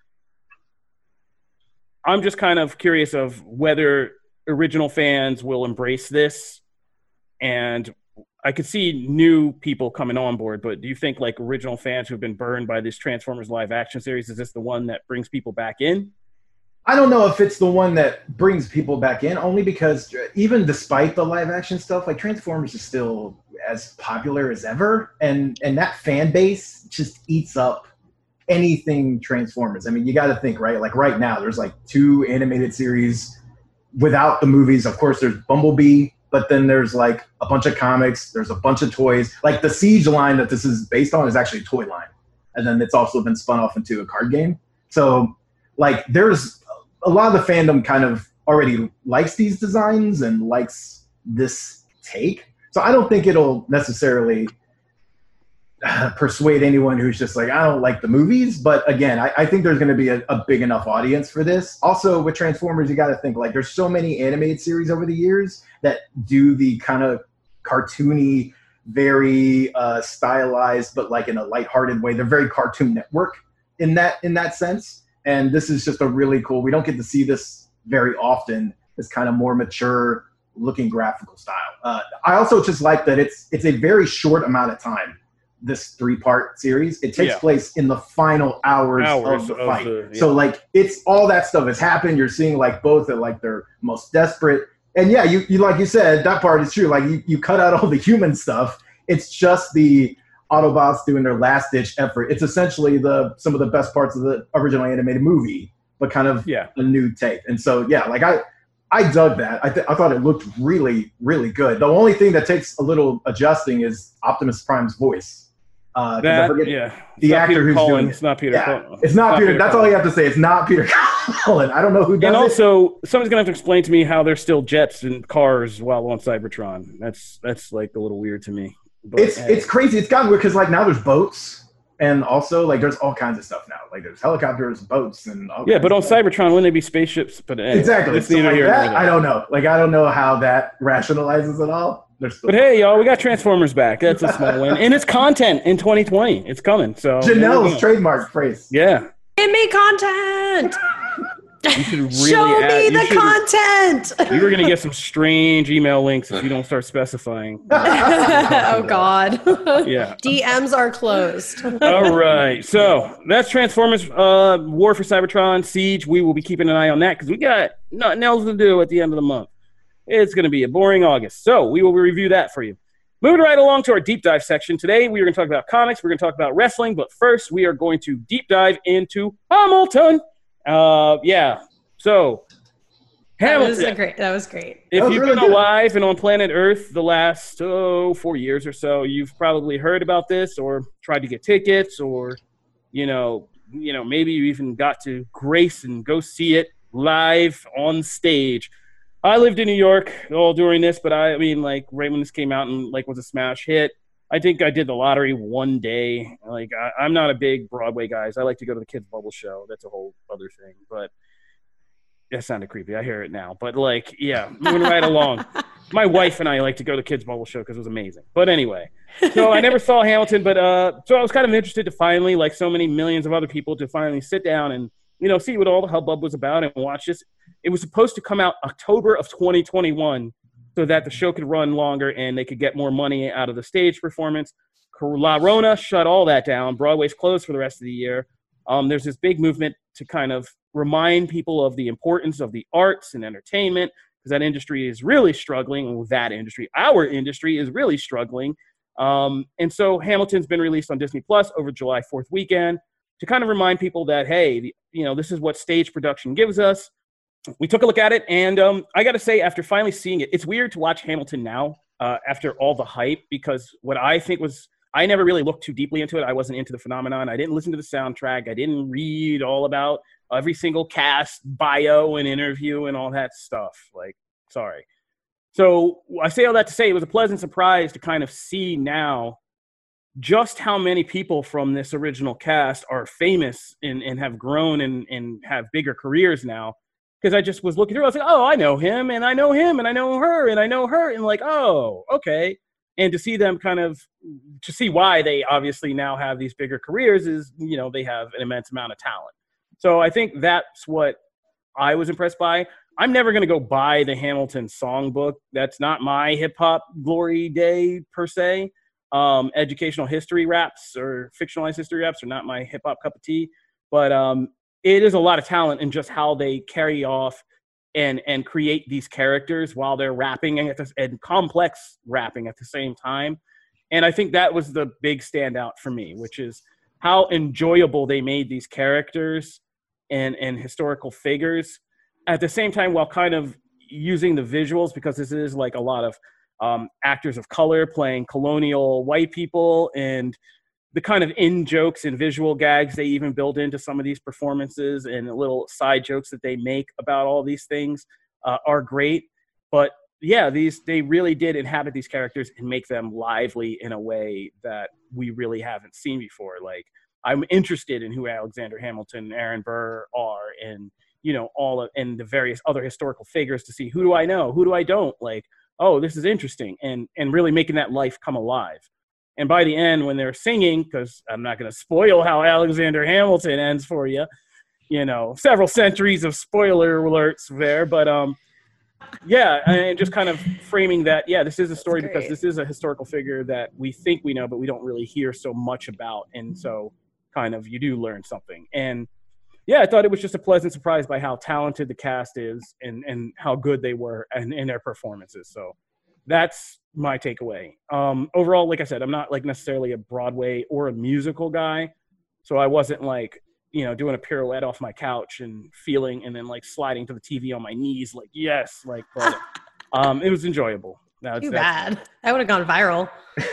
I'm just kind of curious of whether original fans will embrace this, and I could see new people coming on board, but do you think like original fans who've been burned by this Transformers live action series, is this the one that brings people back in? I don't know if it's the one that brings people back in, only because even despite the live action stuff, like Transformers is still as popular as ever, and and that fan base just eats up anything Transformers. I mean, you got to think, right? Like right now, there's like two animated series without the movies. Of course, there's Bumblebee, but then there's like a bunch of comics. There's a bunch of toys. Like the Siege line that this is based on is actually a toy line, and then it's also been spun off into a card game. So, like, there's a lot of the fandom kind of already likes these designs and likes this take. So I don't think it'll necessarily uh, persuade anyone who's just like, I don't like the movies. But again, I, I think there's going to be a, a big enough audience for this. Also, with Transformers, you got to think, like, there's so many animated series over the years that do the kind of cartoony, very uh, stylized, but like in a lighthearted way. They're very Cartoon Network in that in that sense. And this is just a really cool, we don't get to see this very often, this kind of more mature looking graphical style. Uh, I also just like that it's it's a very short amount of time, this three-part series. It takes Yeah. place in the final hours, Hours of the of fight. the- yeah. So like it's all that stuff has happened. You're seeing like both at like their most desperate. And yeah, you, you like you said, that part is true. Like you, you cut out all the human stuff. It's just the Autobots doing their last ditch effort. It's essentially the some of the best parts of the original animated movie, but kind of Yeah. a new take. And so, yeah, like I, I dug that. I, th- I thought it looked really, really good. The only thing that takes a little adjusting is Optimus Prime's voice. Uh, that, forget yeah. The it's actor Peter who's Cullen. doing it. It's not Peter yeah. Cullen. It's not, not Peter. Peter That's Cullen. all you have to say. It's not Peter Cullen. I don't know who does and it. also, someone's gonna have to explain to me how there's still jets and cars while on Cybertron. That's that's like a little weird to me. But, It's hey. it's crazy. It's gotten weird because like now there's boats and also like there's all kinds of stuff now. Like there's helicopters, boats, and all yeah. kinds But of on stuff. Cybertron, wouldn't they be spaceships? But anyway, Exactly. it's So neither like here nor that, there. I don't know. Like I don't know how that rationalizes it all. There's still But hey, y'all, we got Transformers back. That's a small win, and it's content in twenty twenty. It's coming. So Janelle's trademark phrase. Yeah. Give me content. You should really Show add, me you the should- content. You were going to get some strange email links if you don't start specifying. Oh God. Yeah. D Ms are closed. All right. So that's Transformers uh, War for Cybertron, Siege. We will be keeping an eye on that because we got nothing else to do at the end of the month. It's going to be a boring August. So we will review that for you. Moving right along to our deep dive section. Today we are going to talk about comics. We're going to talk about wrestling. But first we are going to deep dive into Hamilton. Uh, yeah. So That Hamilton. was a great. That was great. If That was you've really been good. alive and on planet Earth the last oh, four years or so, you've probably heard about this or tried to get tickets or, you know, you know, maybe you even got to grace and go see it live on stage. I lived in New York all during this, but I, I mean, like right when this came out and like was a smash hit, I think I did the lottery one day. Like I, I'm not a big Broadway guy. I like to go to the Kids Bubble show. That's a whole other thing, but. That sounded creepy. I hear it now. But, like, yeah, moving right along. My wife and I like to go to Kids Bubble Show because it was amazing. But anyway, so I never saw Hamilton. But uh, so I was kind of interested to finally, like so many millions of other people, to finally sit down and, you know, see what all the hubbub was about and watch this. It was supposed to come out October of twenty twenty-one so that the show could run longer and they could get more money out of the stage performance. La Rona shut all that down. Broadway's closed for the rest of the year. Um, there's this big movement to kind of remind people of the importance of the arts and entertainment because that industry is really struggling. Well, that industry, our industry is really struggling. Um, and so Hamilton's been released on Disney Plus over July fourth weekend to kind of remind people that, hey, the, you know, this is what stage production gives us. We took a look at it, and um, I got to say, after finally seeing it, it's weird to watch Hamilton now uh, after all the hype because what I think was I never really looked too deeply into it. I wasn't into the phenomenon. I didn't listen to the soundtrack. I didn't read all about every single cast bio and interview and all that stuff. Like, sorry. So I say all that to say it was a pleasant surprise to kind of see now just how many people from this original cast are famous and, and have grown and, and have bigger careers now. Because I just was looking through, I was like, oh, I know him, and I know him, and I know her, and I know her, and like, oh, okay. And to see them kind of, to see why they obviously now have these bigger careers is, you know, they have an immense amount of talent. So I think that's what I was impressed by. I'm never going to go buy the Hamilton songbook. That's not my hip-hop glory day, per se. Um, educational history raps or fictionalized history raps are not my hip-hop cup of tea. But um, it is a lot of talent in just how they carry off and and create these characters while they're rapping and, at the, and complex rapping at the same time. And I think that was the big standout for me, which is how enjoyable they made these characters and, and historical figures at the same time while kind of using the visuals, because this is like a lot of um, actors of color playing colonial white people, and the kind of in jokes and visual gags they even build into some of these performances and little side jokes that they make about all these things uh, are great. But yeah, these they really did inhabit these characters and make them lively in a way that we really haven't seen before. Like, I'm interested in who Alexander Hamilton and Aaron Burr are, and you know, all of, and the various other historical figures to see who do I know, who do I don't. Like, oh, this is interesting, and and really making that life come alive. And by the end, when they're singing, because I'm not going to spoil how Alexander Hamilton ends for you, you know, several centuries of spoiler alerts there. But, um, yeah, and just kind of framing that, yeah, this is a story because this is a historical figure that we think we know, but we don't really hear so much about. And so kind of you do learn something. And, yeah, I thought it was just a pleasant surprise by how talented the cast is and, and how good they were in, in their performances. So that's my takeaway. Um, overall, like I said, I'm not like necessarily a Broadway or a musical guy. So I wasn't like, you know, doing a pirouette off my couch and feeling and then like sliding to the T V on my knees. Like, yes, like, but um, it was enjoyable. No, it's, Too that's- bad. That would have gone viral.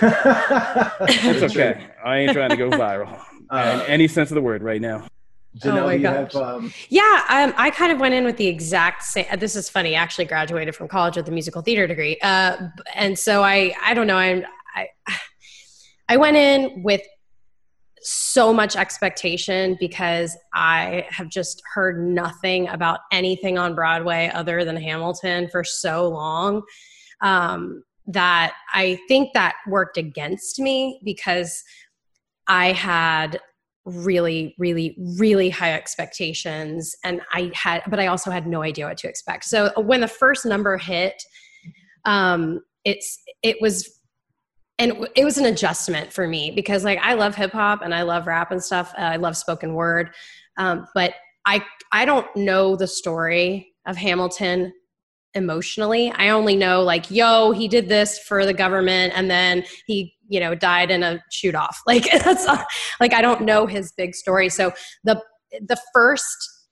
It's okay. I ain't trying to go viral Uh, in any sense of the word right now. Janelle, Oh my do you gosh. have, um, Yeah, um, I kind of went in with the exact same. This is funny. I actually graduated from college with a musical theater degree, uh, and so I, I don't know. I'm, I, I went in with so much expectation because I have just heard nothing about anything on Broadway other than Hamilton for so long, um, that I think that worked against me because I had really, really, really high expectations. And I had, but I also had no idea what to expect. So when the first number hit, um, it's, it was, and it was an adjustment for me because like, I love hip hop and I love rap and stuff. Uh, I love spoken word. Um, but I, I don't know the story of Hamilton emotionally. I only know like, yo, he did this for the government and then he, you know, died in a shoot off. Like that's like, I don't know his big story. So the, the first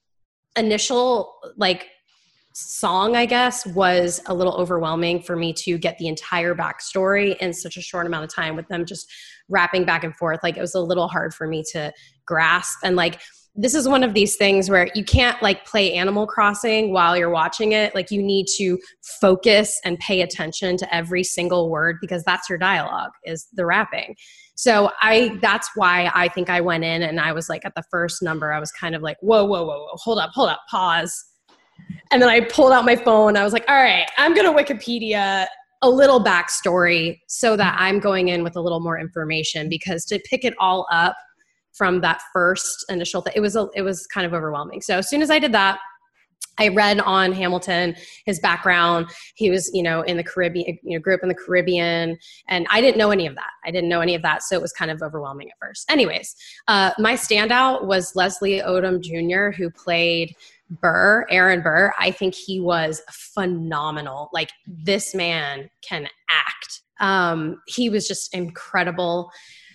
initial like song, I guess, was a little overwhelming for me to get the entire backstory in such a short amount of time with them just rapping back and forth. Like it was a little hard for me to grasp. And like, this is one of these things where you can't like play Animal Crossing while you're watching it. Like you need to focus and pay attention to every single word because that's your dialogue is the rapping. So I, that's why I think I went in and I was like at the first number, I was kind of like, whoa, whoa, whoa, whoa, hold up, hold up, pause. And then I pulled out my phone. I was like, all right, I'm going to Wikipedia a little backstory so that I'm going in with a little more information because to pick it all up from that first initial thing, it was, a, it was kind of overwhelming. So as soon as I did that, I read on Hamilton, his background. He was, you know, in the Caribbean, you know, grew up in the Caribbean, and I didn't know any of that. I didn't know any of that, so it was kind of overwhelming at first. Anyways, uh, my standout was Leslie Odom Junior, who played Burr, Aaron Burr. I think he was phenomenal. Like, this man can act. Um, he was just incredible.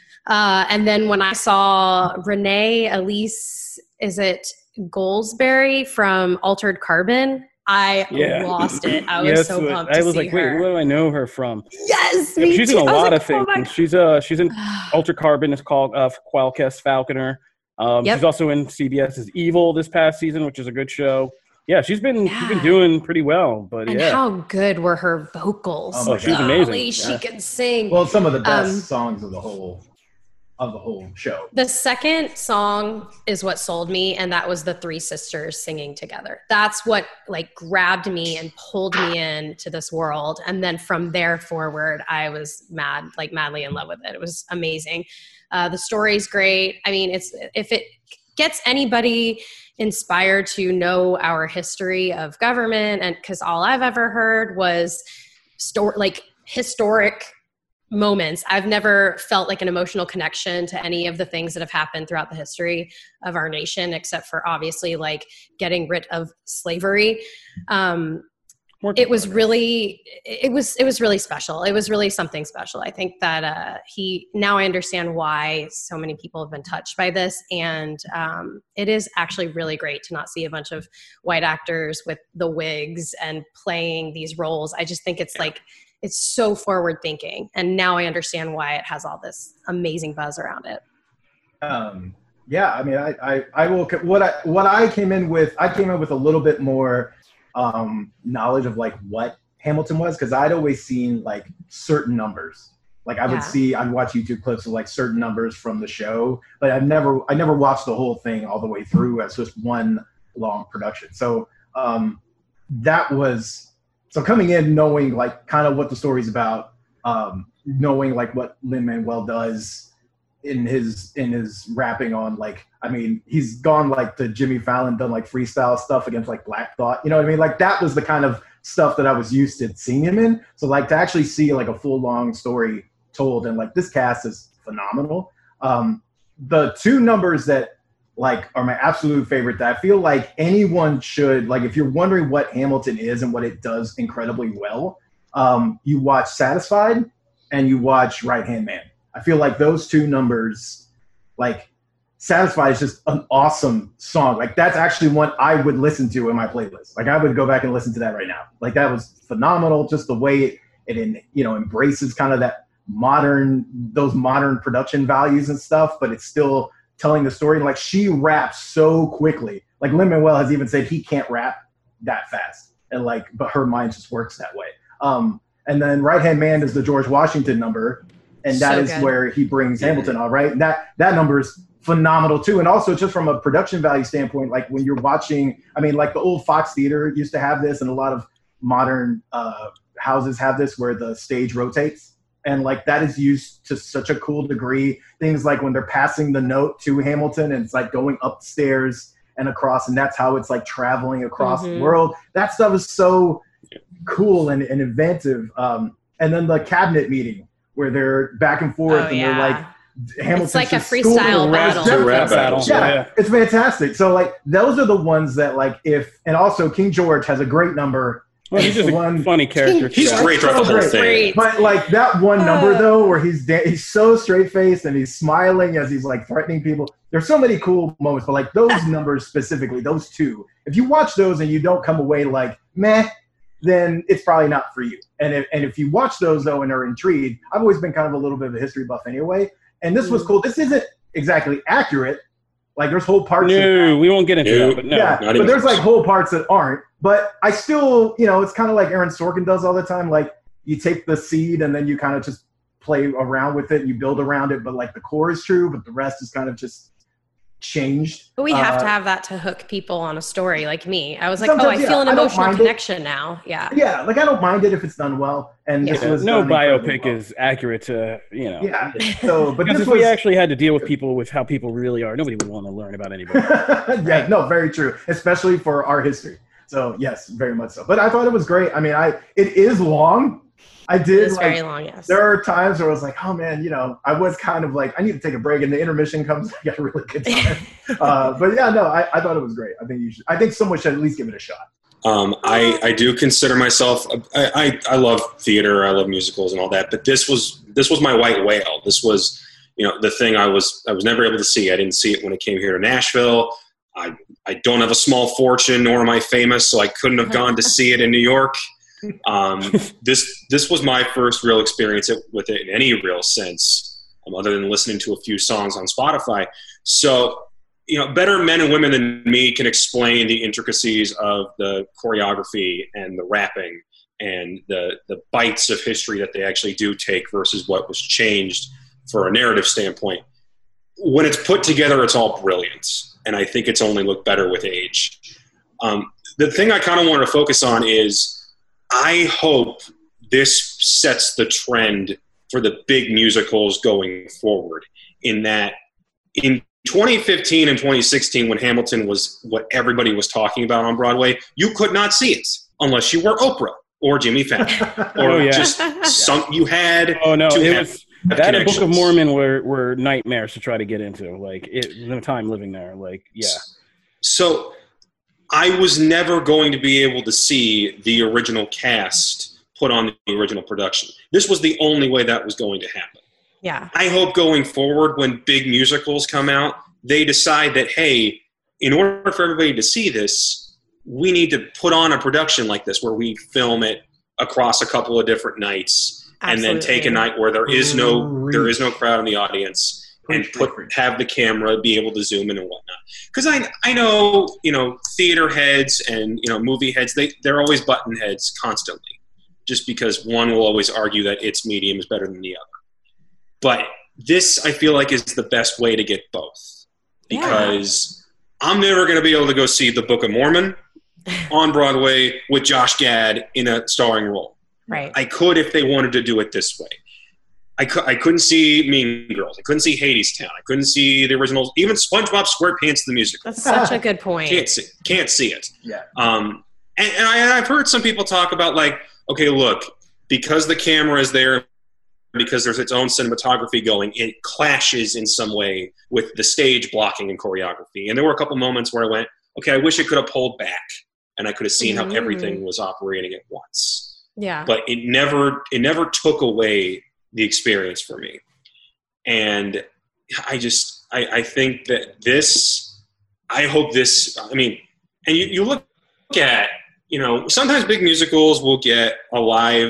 Uh, and then when I saw Renee Elise, is it Goldsberry from Altered Carbon? I Yeah. lost it. I was Yes, so pumped I to was see like, her. wait, where do I know her from? Yes, Yeah, me she's too. in a I was lot like, of oh things. my- she's uh she's in Altered Carbon. It's called uh, Qualquest Falconer. Um, Yep. She's also in CBS's Evil this past season, which is a good show. Yeah, she's been she's been Yeah. doing pretty well. But And yeah, how good were her vocals? Oh my Oh, she's God. amazing. Golly, she Yeah. can sing. well, some of the best Um, songs of the whole of the whole show. The second song is what sold me, and that was the three sisters singing together. That's what like grabbed me and pulled me into this world. And then from there forward, I was mad, like madly in love with it. It was amazing. Uh, the story's great. I mean, it's if it gets anybody inspired to know our history of government, and because all I've ever heard was story like historic moments. I've never felt like an emotional connection to any of the things that have happened throughout the history of our nation, except for obviously like getting rid of slavery. Um, it was really, it was, it was really special. It was really something special. I think that uh, he, now I understand why so many people have been touched by this. And um, it is actually really great to not see a bunch of white actors with the wigs and playing these roles. I just think it's like, it's so forward thinking. And now I understand why it has all this amazing buzz around it. Um, yeah, I mean, I, I, I will. What I what I came in with, I came in with a little bit more um, knowledge of like what Hamilton was, because I'd always seen like certain numbers. Like I would Yeah. see, I'd watch YouTube clips of like certain numbers from the show, but I never, I never watched the whole thing all the way through as just one long production. So um, that was. So coming in knowing like kind of what the story's about, um, knowing like what Lin-Manuel does in his in his rapping on like, I mean, he's gone like to Jimmy Fallon, done like freestyle stuff against like Black Thought. You know what I mean? Like that was the kind of stuff that I was used to seeing him in. So like to actually see like a full long story told, and like this cast is phenomenal. Um, the two numbers that like are my absolute favorite that I feel like anyone should, like if you're wondering what Hamilton is and what it does incredibly well, um, you watch Satisfied and you watch Right Hand Man. I feel like those two numbers, like Satisfied is just an awesome song. Like that's actually one I would listen to in my playlist. Like I would go back and listen to that right now. Like that was phenomenal. Just the way it, it in, you know, embraces kind of that modern, those modern production values and stuff, but it's still telling the story. Like, she raps so quickly. Like, Lin-Manuel has even said he can't rap that fast, and like, but her mind just works that way. Um, and then Right Hand Man is the George Washington number, and that So is good. where he brings Hamilton on, right? And that that number is phenomenal too. And also, just from a production value standpoint, like when you're watching, I mean, like the old Fox Theater used to have this, and a lot of modern uh, houses have this, where the stage rotates, and like that is used to such a cool degree. Things like when they're passing the note to Hamilton, and it's like going upstairs and across, and that's how it's like traveling across Mhm. the world. That stuff is so cool and, and inventive. Um, and then the cabinet meeting where they're back and forth, Oh, and yeah. they're like, Hamilton's It's like a just schooling freestyle the battle. rest. Two rap rap battles, battles. Yeah, Yeah. it's fantastic. So like those are the ones that like if, and also King George has a great number. Well, he's just The a one- funny character. He's too. great throughout the whole Great. thing. Great. But like that one number though, where he's da- he's so straight faced and he's smiling as he's like threatening people. There's so many cool moments, but like those numbers specifically, those two, if you watch those and you don't come away like meh, then it's probably not for you. And if, and if you watch those though and are intrigued, I've always been kind of a little bit of a history buff anyway. And this was cool. This isn't exactly accurate. Like there's whole parts. of- No, we won't get into No. that. But no, yeah, not but even there's close. like whole parts that aren't. But I still, you know, it's kind of like Aaron Sorkin does all the time. Like you take the seed and then you kind of just play around with it and you build around it. But like the core is true, but the rest is kind of just changed. But we have Uh, to have that to hook people on a story like me. I was like, oh, I Sometimes, yeah, feel an I don't emotional mind it. connection now. Yeah. Yeah, like I don't mind it if it's done well. And this Yeah. was no done incredibly biopic well. is accurate to, you know. Yeah. So, but Because this if we was actually had to deal with people with how people really are, nobody would want to learn about anybody. yeah, no, very true, especially for our history. So yes, very much so. But I thought it was great. I mean, I it is long. I It did is like, very long, yes. there are times where I was like, oh man, you know, I was kind of like, I need to take a break, and the intermission comes. I got a really good time. uh, but yeah, no, I, I thought it was great. I think you should. I think someone should at least give it a shot. Um, I, I do consider myself I, I, I love theater, I love musicals and all that, but this was this was my white whale. This was, you know, the thing I was I was never able to see. I didn't see it when it came here to Nashville. I I don't have a small fortune, nor am I famous, so I couldn't have gone to see it in New York. Um, this this was my first real experience with it in any real sense, um, other than listening to a few songs on Spotify. So, you know, better men and women than me can explain the intricacies of the choreography and the rapping and the the bites of history that they actually do take versus what was changed for a narrative standpoint. When it's put together, it's all brilliant, and I think it's only looked better with age. Um, the thing I kind of wanted to focus on is I hope this sets the trend for the big musicals going forward, in that in twenty fifteen and twenty sixteen, when Hamilton was what everybody was talking about on Broadway, you could not see it unless you were Oprah or Jimmy Fallon or Oh, yeah. just some you had Oh no, to it have, was have that and Book of connections. Mormon were, were nightmares to try to get into. Like it, the time living there, like yeah. So I was never going to be able to see the original cast put on the original production. This was the only way that was going to happen. Yeah. I hope going forward, when big musicals come out, they decide that, hey, in order for everybody to see this, we need to put on a production like this where we film it across a couple of different nights and then take a Absolutely. night where there is no Preach. there is no crowd in the audience and Preach, put preach, preach. have the camera be able to zoom in and whatnot. Because I I know, you know, theater heads and, you know, movie heads, they, they're always button heads constantly, just because one will always argue that its medium is better than the other. But this, I feel like, is the best way to get both, because I'm never going to be able to go see The Book of Mormon on Broadway with Josh Gad in a starring role. Right. I could if they wanted to do it this way. I, cu- I couldn't see Mean Girls. I couldn't see Hadestown. I couldn't see the originals. Even SpongeBob SquarePants the musical. That's such a good point. Can't see. Can't see it. Yeah. Um, and and I, I've heard some people talk about, like, okay, look, because the camera is there, because there's its own cinematography going, it clashes in some way with the stage blocking and choreography. And there were a couple moments where I went, okay, I wish it could have pulled back and I could have seen Mhm. how everything was operating at once. Yeah. But it never it never took away the experience for me. And I just I, I think that this I hope this I mean, and you, you look at, you know, sometimes big musicals will get a live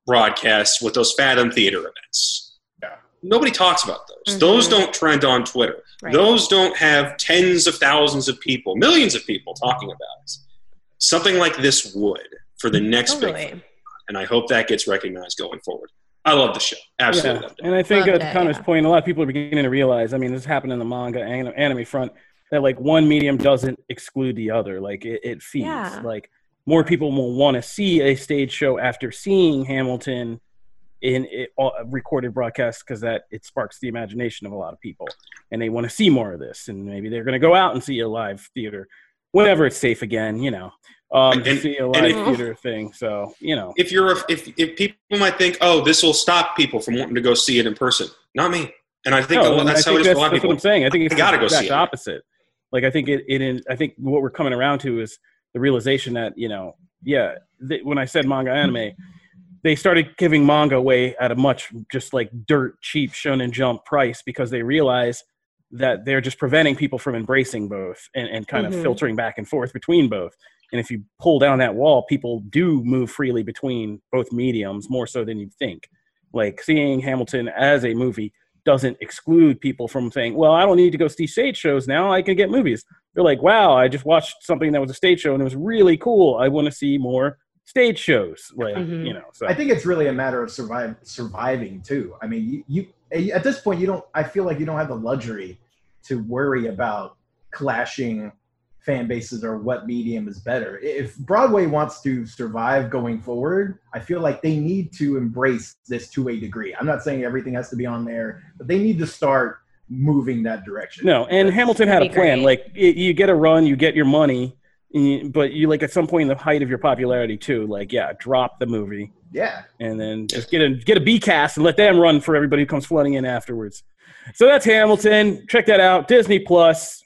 broadcasts with those Fathom Theater events. Yeah. Nobody talks about those. Mm-hmm. Those don't trend on Twitter. Right. Those don't have tens of thousands of people, millions of people talking about it. Something like this would for the next Totally. big thing. And I hope that gets recognized going forward. I love the show. Absolutely Yeah. loved it. And I think Loved at it, Connor's yeah. point, a lot of people are beginning to realize, I mean, this happened in the manga and anime front, that like one medium doesn't exclude the other. Like it, it feeds. Yeah. Like more people will want to see a stage show after seeing Hamilton in it, uh, recorded broadcast because that it sparks the imagination of a lot of people, and they want to see more of this. And maybe they're going to go out and see a live theater whenever it's safe again, you know, um, to And- see a and live if- theater thing. So, you know, If you're, a, if if people might think, oh, this will stop people from wanting to go see it in person, not me. And I think No, a lot- and that's I how think it is for a that's, lot of that's people. what I'm saying. I think it's I gotta the go exact see it. opposite. Like I think it, it in, I think what we're coming around to is the realization that, you know, yeah, th- when I said manga anime, they started giving manga away at a much just like dirt cheap Shonen Jump price because they realize that they're just preventing people from embracing both and, and kind Mhm. of filtering back and forth between both. And if you pull down that wall, people do move freely between both mediums more so than you'd think. Like seeing Hamilton as a movie doesn't exclude people from saying, well, I don't need to go see stage shows now. I can get movies. They're like, wow, I just watched something that was a stage show and it was really cool. I want to see more stage shows. Like, Mhm. you know, so I think it's really a matter of survive, surviving too. I mean, you, you at this point, you don't. I feel like you don't have the luxury to worry about clashing fan bases or what medium is better. If Broadway wants to survive going forward, I feel like they need to embrace this to a degree. I'm not saying everything has to be on there, but they need to start moving that direction. no. And Hamilton had a That'd be plan. great. Like it, you get a run, you get your money, and you, but you like at some point in the height of your popularity too, like, yeah, drop the movie. Yeah. And then just get a get a B cast and let them run for everybody who comes flooding in afterwards. So that's Hamilton. Check that out, Disney Plus,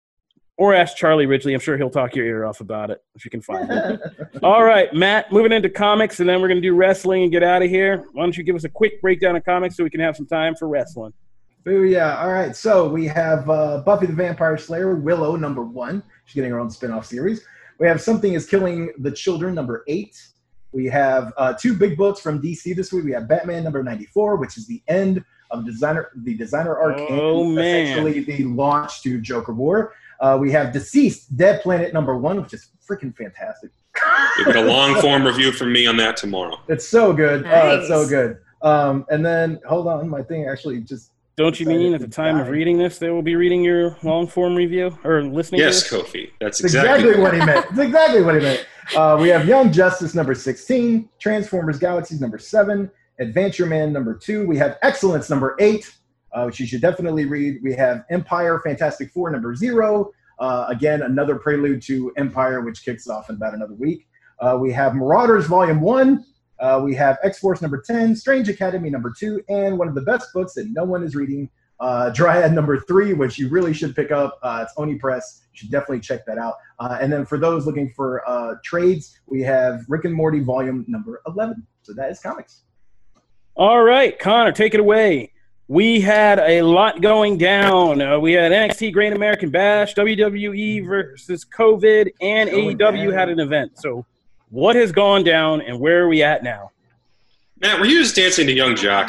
or ask Charlie Ridgely. I'm sure he'll talk your ear off about it if you can find it. All right, Matt. Moving into comics, and then we're gonna do wrestling and get out of here. Why don't you give us a quick breakdown of comics so we can have some time for wrestling? Oh yeah. All right. So we have uh, Buffy the Vampire Slayer, Willow, number one. She's getting her own spin-off series. We have Something is Killing the Children, number eight. We have uh, two big books from D C this week. We have Batman number ninety-four, which is the end of designer the designer arc, Oh, and man. essentially the launch to Joker War. Uh, we have Deceased, Dead Planet number one, which is freaking fantastic. You'll get a long form review from me on that tomorrow. It's so good. Oh, it's so Nice. good. Um, and then hold on, my thing actually just Don't you mean at the time of reading this, they will be reading your long form review or listening Yes, to this? Kofi. That's That's exactly, exactly what he meant. That's exactly what he meant. Uh, we have Young Justice number sixteen, Transformers Galaxies number seven, Adventure Man number two. We have Excellence number eight, uh, which you should definitely read. We have Empire Fantastic Four number zero. Uh, again, another prelude to Empire, which kicks off in about another week. Uh, we have Marauders Volume one. Uh, we have X-Force number ten, Strange Academy number two, and one of the best books that no one is reading, uh, Dryad number three, which you really should pick up. Uh, it's Oni Press. You should definitely check that out. Uh, and then for those looking for uh, trades, we have Rick and Morty volume number eleven. So that is comics. All right, Connor, take it away. We had a lot going down. Uh, we had N X T Great American Bash, W W E versus COVID, and Going A E W down. had an event. So what has gone down and where are we at now? Matt, were you just dancing to Young Jock?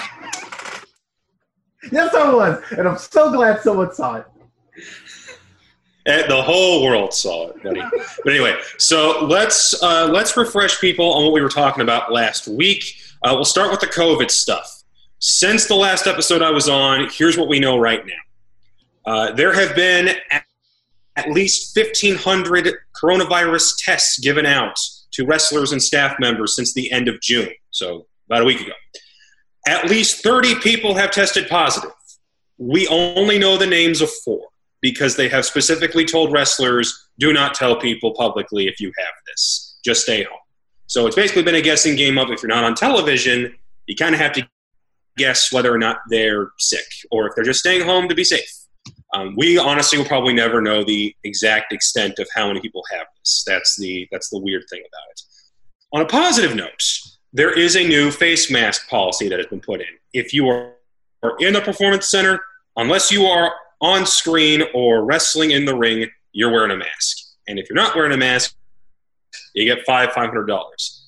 Yes, I was. And I'm so glad someone saw it. Eh, The whole world saw it, buddy. But anyway, so let's uh, let's refresh people on what we were talking about last week. Uh, we'll start with the COVID stuff. Since the last episode I was on, here's what we know right now. Uh, there have been at, at least fifteen hundred coronavirus tests given out to wrestlers and staff members since the end of June, so about a week ago. At least thirty people have tested positive. We only know the names of four because they have specifically told wrestlers, do not tell people publicly if you have this. Just stay home. So it's basically been a guessing game of if you're not on television, you kind of have to guess whether or not they're sick or if they're just staying home to be safe. Um, we honestly will probably never know the exact extent of how many people have this. That's the that's the weird thing about it. On a positive note, there is a new face mask policy that has been put in. If you are, are in a performance center, unless you are on screen or wrestling in the ring, you're wearing a mask. And if you're not wearing a mask, you get five five hundred dollars.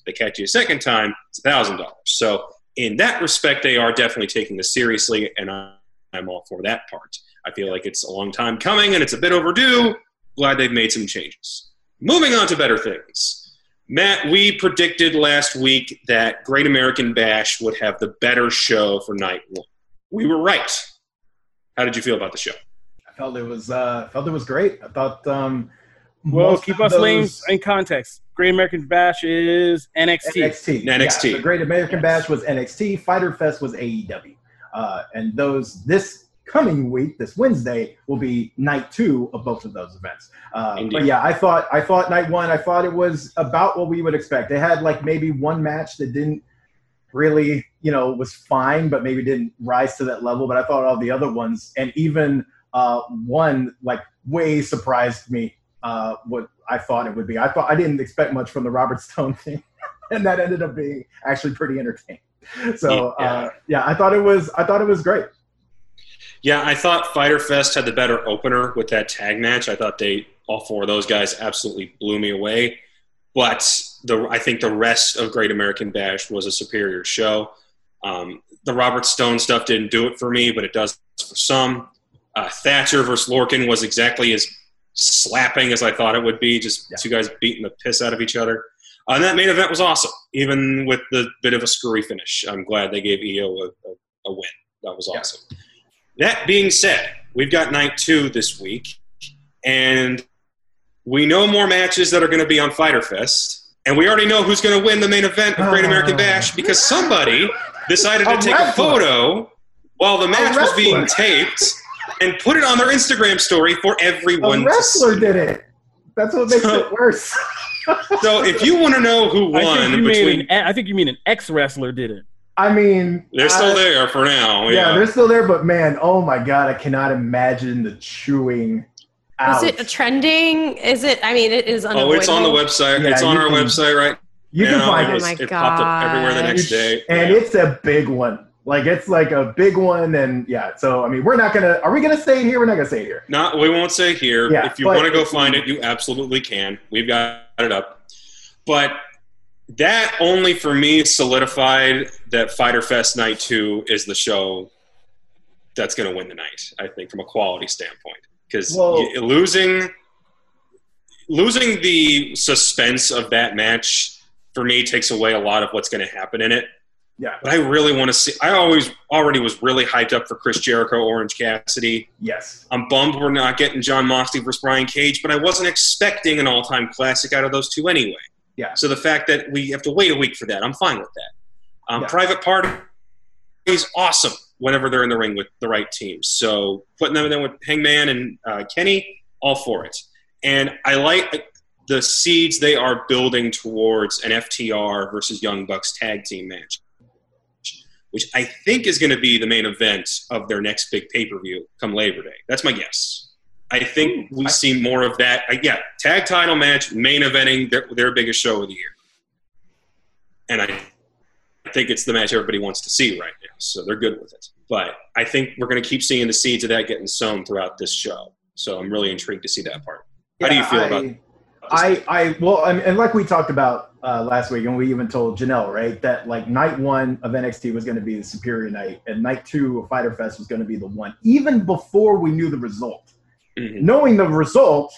They catch you a second time, it's one thousand dollars. So in that respect, they are definitely taking this seriously, and I'm all for that part. I feel like it's a long time coming, and it's a bit overdue. Glad they've made some changes. Moving on to better things. Matt, we predicted last week that Great American Bash would have the better show for night one. We were right. How did you feel about the show? I felt it was uh, felt it was great. I thought. Um, well, keep us those... lanes in context. Great American Bash is N X T. N X T. N X T. Yeah, the Great American yes. Bash was N X T. Fighter Fest was A E W. Uh, and those this coming week, this Wednesday, will be night two of both of those events. Uh, but yeah, I thought I thought night one, I thought it was about what we would expect. They had like maybe one match that didn't really, you know, was fine, but maybe didn't rise to that level. But I thought all the other ones, and even uh, one like way surprised me. Uh, what I thought it would be. I thought I didn't expect much from the Robert Stone thing, and that ended up being actually pretty entertaining. So yeah. Uh, yeah, I thought it was. I thought it was great. Yeah, I thought Fighter Fest had the better opener with that tag match. I thought they all four of those guys absolutely blew me away. But the I think the rest of Great American Bash was a superior show. Um, the Robert Stone stuff didn't do it for me, but it does for some. Uh, Thatcher versus Lorcan was exactly as slapping as I thought it would be, just yeah. two guys beating the piss out of each other. Uh, and that main event was awesome, even with the bit of a screwy finish. I'm glad they gave E O a, a, a win. That was awesome. Yeah. That being said, we've got night two this week, and we know more matches that are going to be on Fighter Fest, and we already know who's going to win the main event of Great American Bash because somebody decided to a take wrestler. a photo while the match was being taped and put it on their Instagram story for everyone a wrestler to see. did it. That's what makes So- it worse. So if you want to know who I won think, you between mean an, I think you mean an ex-wrestler did it. I mean, they're still I- there for now. Yeah, Yeah, they're still there, but man, oh my god, I cannot imagine the chewing out. Is it trending? Is it? I mean, it is unavoidable. oh, it's on the website. Yeah, it's on you our can- website right You can now. find it. it. Was, Oh my it popped up everywhere the next It's- day. and Yeah. it's a big one. Like it's like a big one, and yeah. So I mean, we're not gonna. Are we gonna say it here? We're not gonna say it here. Not, we won't say here. Yeah, if you but- want to go find it, you absolutely can. We've got it up. But that only for me solidified that Fighter Fest Night two is the show that's going to win the night, I think, from a quality standpoint. Because Well- losing, losing the suspense of that match, for me, takes away a lot of what's going to happen in it. Yeah. But I really want to see – I always already was really hyped up for Chris Jericho, Orange Cassidy. Yes. I'm bummed we're not getting John Moxley versus Brian Cage, but I wasn't expecting an all-time classic out of those two anyway. Yeah. So the fact that we have to wait a week for that, I'm fine with that. Um, Yeah. Private Party is awesome whenever they're in the ring with the right teams. So putting them in there with Hangman and uh, Kenny, all for it. And I like the seeds they are building towards an F T R versus Young Bucks tag team match, which I think is going to be the main event of their next big pay-per-view come Labor Day. That's my guess. I think we see more of that. Uh, yeah, tag title match, main eventing, their, their biggest show of the year. And I, I think it's the match everybody wants to see right now, so they're good with it. But I think we're going to keep seeing the seeds of that getting sown throughout this show. So I'm really intrigued to see that part. How Yeah, do you feel I, about this? I, I, well, and, and like we talked about uh, last week, and we even told Janelle, right, that like night one of N X T was going to be the superior night, and night two of Fighter Fest was going to be the one, even before we knew the result. Mm-hmm. Knowing the result,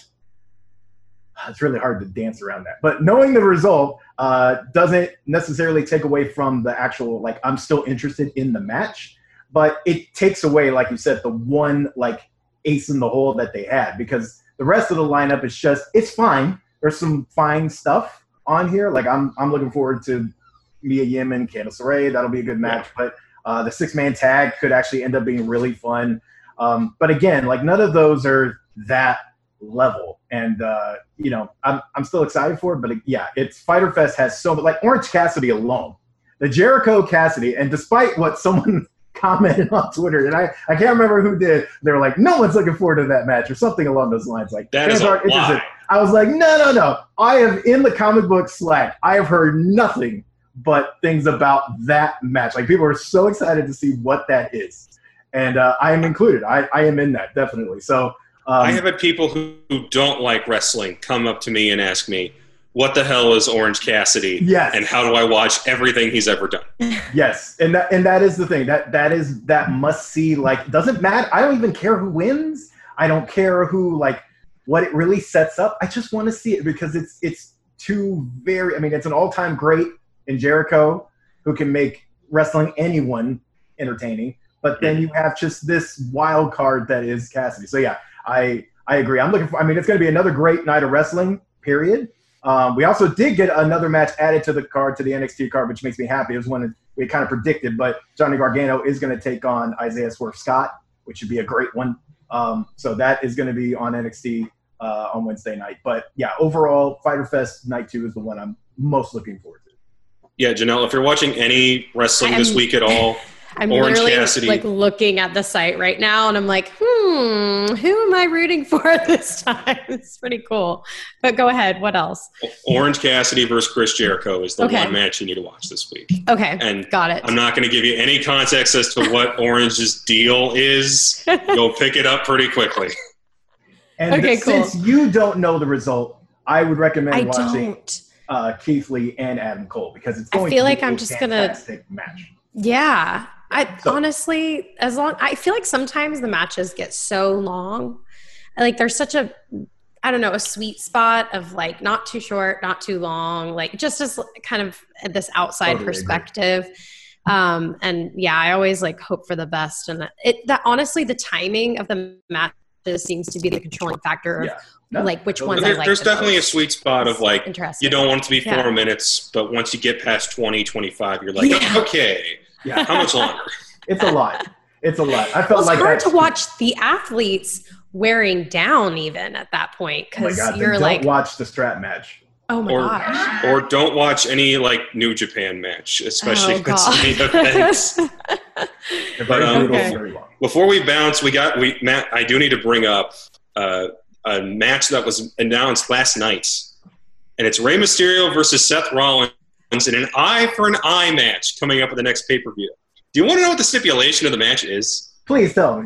it's really hard to dance around that, but knowing the result uh, doesn't necessarily take away from the actual, like, I'm still interested in the match, but it takes away, like you said, the one, like, ace in the hole that they had, because the rest of the lineup is just, it's fine. There's some fine stuff on here. Like, I'm I'm looking forward to Mia Yim and Candice LeRae. That'll be a good match. Yeah. But uh, the six-man tag could actually end up being really fun. Um, but again, like, none of those are that level. And, uh, you know, I'm I'm still excited for it. But, yeah, it's Fighter Fest has so much. Like, Orange Cassidy alone. The Jericho Cassidy. And despite what someone – commented on Twitter, and I, I can't remember who did. They were like, no one's looking forward to that match or something along those lines. Like, that is a lie. I was like, no, no, no. I have, in the comic book Slack, I have heard nothing but things about that match. Like, people are so excited to see what that is. And uh, I am included. I, I am in that, definitely. So um, I have had people who, who don't like wrestling come up to me and ask me, what the hell is Orange Cassidy? Yes. And how do I watch everything he's ever done? Yes, and that and that is the thing. That that is that must see. Like, doesn't matter. I don't even care who wins. I don't care who like what it really sets up. I just want to see it because it's it's two very. I mean, it's an all time great in Jericho, who can make wrestling anyone entertaining. But then you have just this wild card that is Cassidy. So yeah, I I agree. I'm looking for. I mean, it's going to be another great night of wrestling. Period. Um, we also did get another match added to the card, to the N X T card, which makes me happy. It was one we kind of predicted, but Johnny Gargano is going to take on Isaiah Swerve Scott, which should be a great one. Um, so that is going to be on N X T uh, on Wednesday night. But yeah, overall, Fyter Fest Night two is the one I'm most looking forward to. Yeah, Janelle, if you're watching any wrestling this week at all, I'm Orange literally Cassidy. like looking at the site right now, and I'm like, hmm, who am I rooting for this time? It's pretty cool. But go ahead. What else? Orange Cassidy versus Chris Jericho is the Okay. one match you need to watch this week. Okay, And got it. I'm not going to give you any context as to what Orange's deal is. You'll pick it up pretty quickly. And Okay, cool. since you don't know the result, I would recommend I watching don't. uh, Keith Lee and Adam Cole because it's I going feel to like be I'm a just gonna- fantastic match. Yeah. I So- honestly, as long I feel like sometimes the matches get so long. Like there's such a I don't know, a sweet spot of like not too short, not too long, like just as kind of this outside Totally agree. perspective. Um, and yeah, I always like hope for the best. And it that honestly, the timing of the matches seems to be the controlling factor of Yeah. No, like which totally. ones I There, like. there's the definitely a most. sweet spot of like, Interesting. you don't want it to be four Yeah. minutes, but once you get past twenty, twenty-five, you're like, Yeah. okay, Yeah. how much longer? It's a lot. It's a lot. I felt Well, it's like hard that. to watch the athletes wearing down even at that point Oh my because God, you're then like, don't watch the strap match. oh my Or, gosh. or don't watch any like New Japan match, especially Oh, if it's main God. events. They're But, very um, brutal, Okay. very long. Before we bounce, we got we Matt. I do need to bring up uh, a match that was announced last night, and it's Rey Mysterio versus Seth Rollins in an eye for an eye match coming up at the next pay per view. Do you want to know what the stipulation of the match is? Please tell me.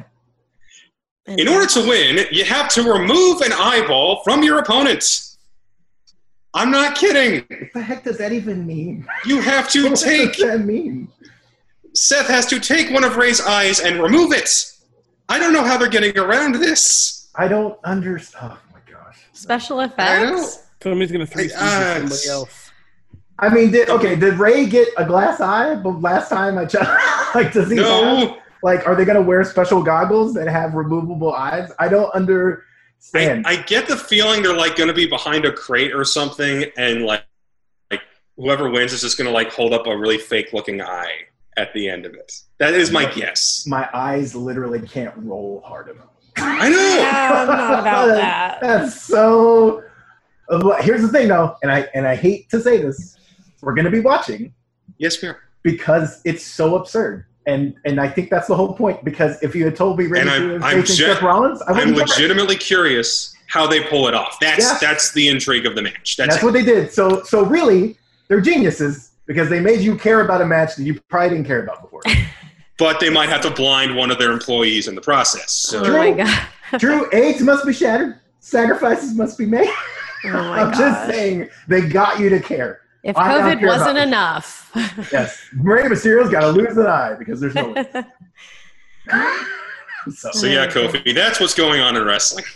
In order to win, you have to remove an eyeball from your opponent. I'm not kidding. What the heck does that even mean? You have to What take. does that mean? Seth has to take one of Ray's eyes and remove it. I don't know how they're getting around this. I don't understand. Oh my gosh. special I effects. Somebody's gonna three I- uh, somebody else. I mean, did okay? Did Ray get a glass eye? But last time I checked, like, does he have, No, like, are they gonna wear special goggles that have removable eyes? I don't I, understand. I get the feeling they're like going to be behind a crate or something, and like, like whoever wins is just going to like hold up a really fake looking eye at the end of it. That is my guess. My eyes literally can't roll hard enough. I know. Yeah, I'm not about that. That's so. uh, Here's the thing, though, and I and I hate to say this, we're gonna be watching Yes, we are. because it's so absurd, and and I think that's the whole point. Because if you had told me Ray And I'm- Mysterio was I'm facing ge- Seth Rollins, I I'm wouldn't care. legitimately curious how they pull it off. That's Yeah. that's the intrigue of the match. That's, That's it. what they did. So so really, they're geniuses because they made you care about a match that you probably didn't care about before. But they might have to blind one of their employees in the process. So Oh my god. True, eggs must be shattered, sacrifices must be made. Oh my I'm gosh. just saying they got you to care. If I don't COVID care about wasn't this. enough. Yes, Rey Mysterio's got to lose an eye because there's no way. so, so yeah, Kofi, that's what's going on in wrestling.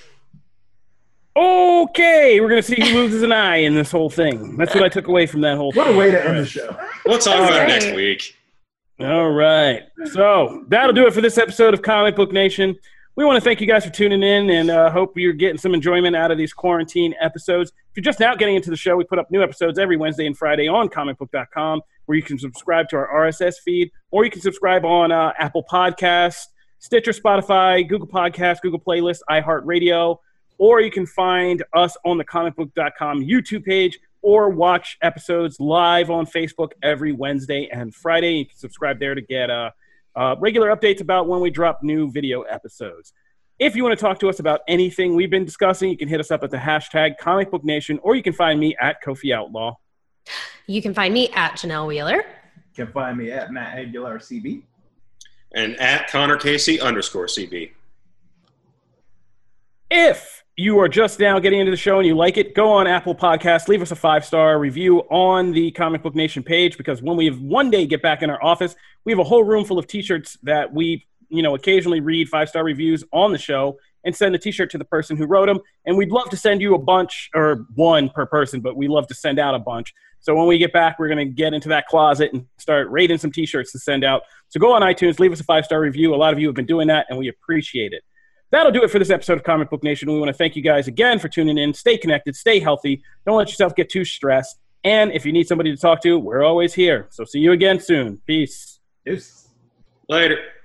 Okay, we're gonna see who loses an eye in this whole thing. That's what I took away from that whole. what a way to end the show. We'll talk All about it right. next week. All right. So that'll do it for this episode of Comic Book Nation. We want to thank you guys for tuning in and uh, hope you're getting some enjoyment out of these quarantine episodes. If you're just now getting into the show, we put up new episodes every Wednesday and Friday on comic book dot com, where you can subscribe to our R S S feed, or you can subscribe on uh, Apple Podcasts, Stitcher, Spotify, Google Podcasts, Google Playlist, iHeartRadio, or you can find us on the comic book dot com YouTube page, or watch episodes live on Facebook every Wednesday and Friday. You can subscribe there to get uh, uh, regular updates about when we drop new video episodes. If you want to talk to us about anything we've been discussing, you can hit us up at the hashtag Comic Book Nation, or you can find me at Kofi Outlaw. You can find me at Janelle Wheeler. You can find me at Matt Aguilar C B. And at Connor Casey underscore C B. If you are just now getting into the show and you like it, go on Apple Podcasts, leave us a five-star review on the Comic Book Nation page, because when we one day get back in our office, we have a whole room full of T-shirts that we, you know, occasionally read five-star reviews on the show and send a T-shirt to the person who wrote them. And we'd love to send you a bunch, or one per person, but we love to send out a bunch. So when we get back, we're going to get into that closet and start rating some T-shirts to send out. So go on iTunes, leave us a five-star review. A lot of you have been doing that, and we appreciate it. That'll do it for this episode of Comic Book Nation. We want to thank you guys again for tuning in. Stay connected, stay healthy. Don't let yourself get too stressed. And if you need somebody to talk to, we're always here. So see you again soon. Peace. Deuce. Later.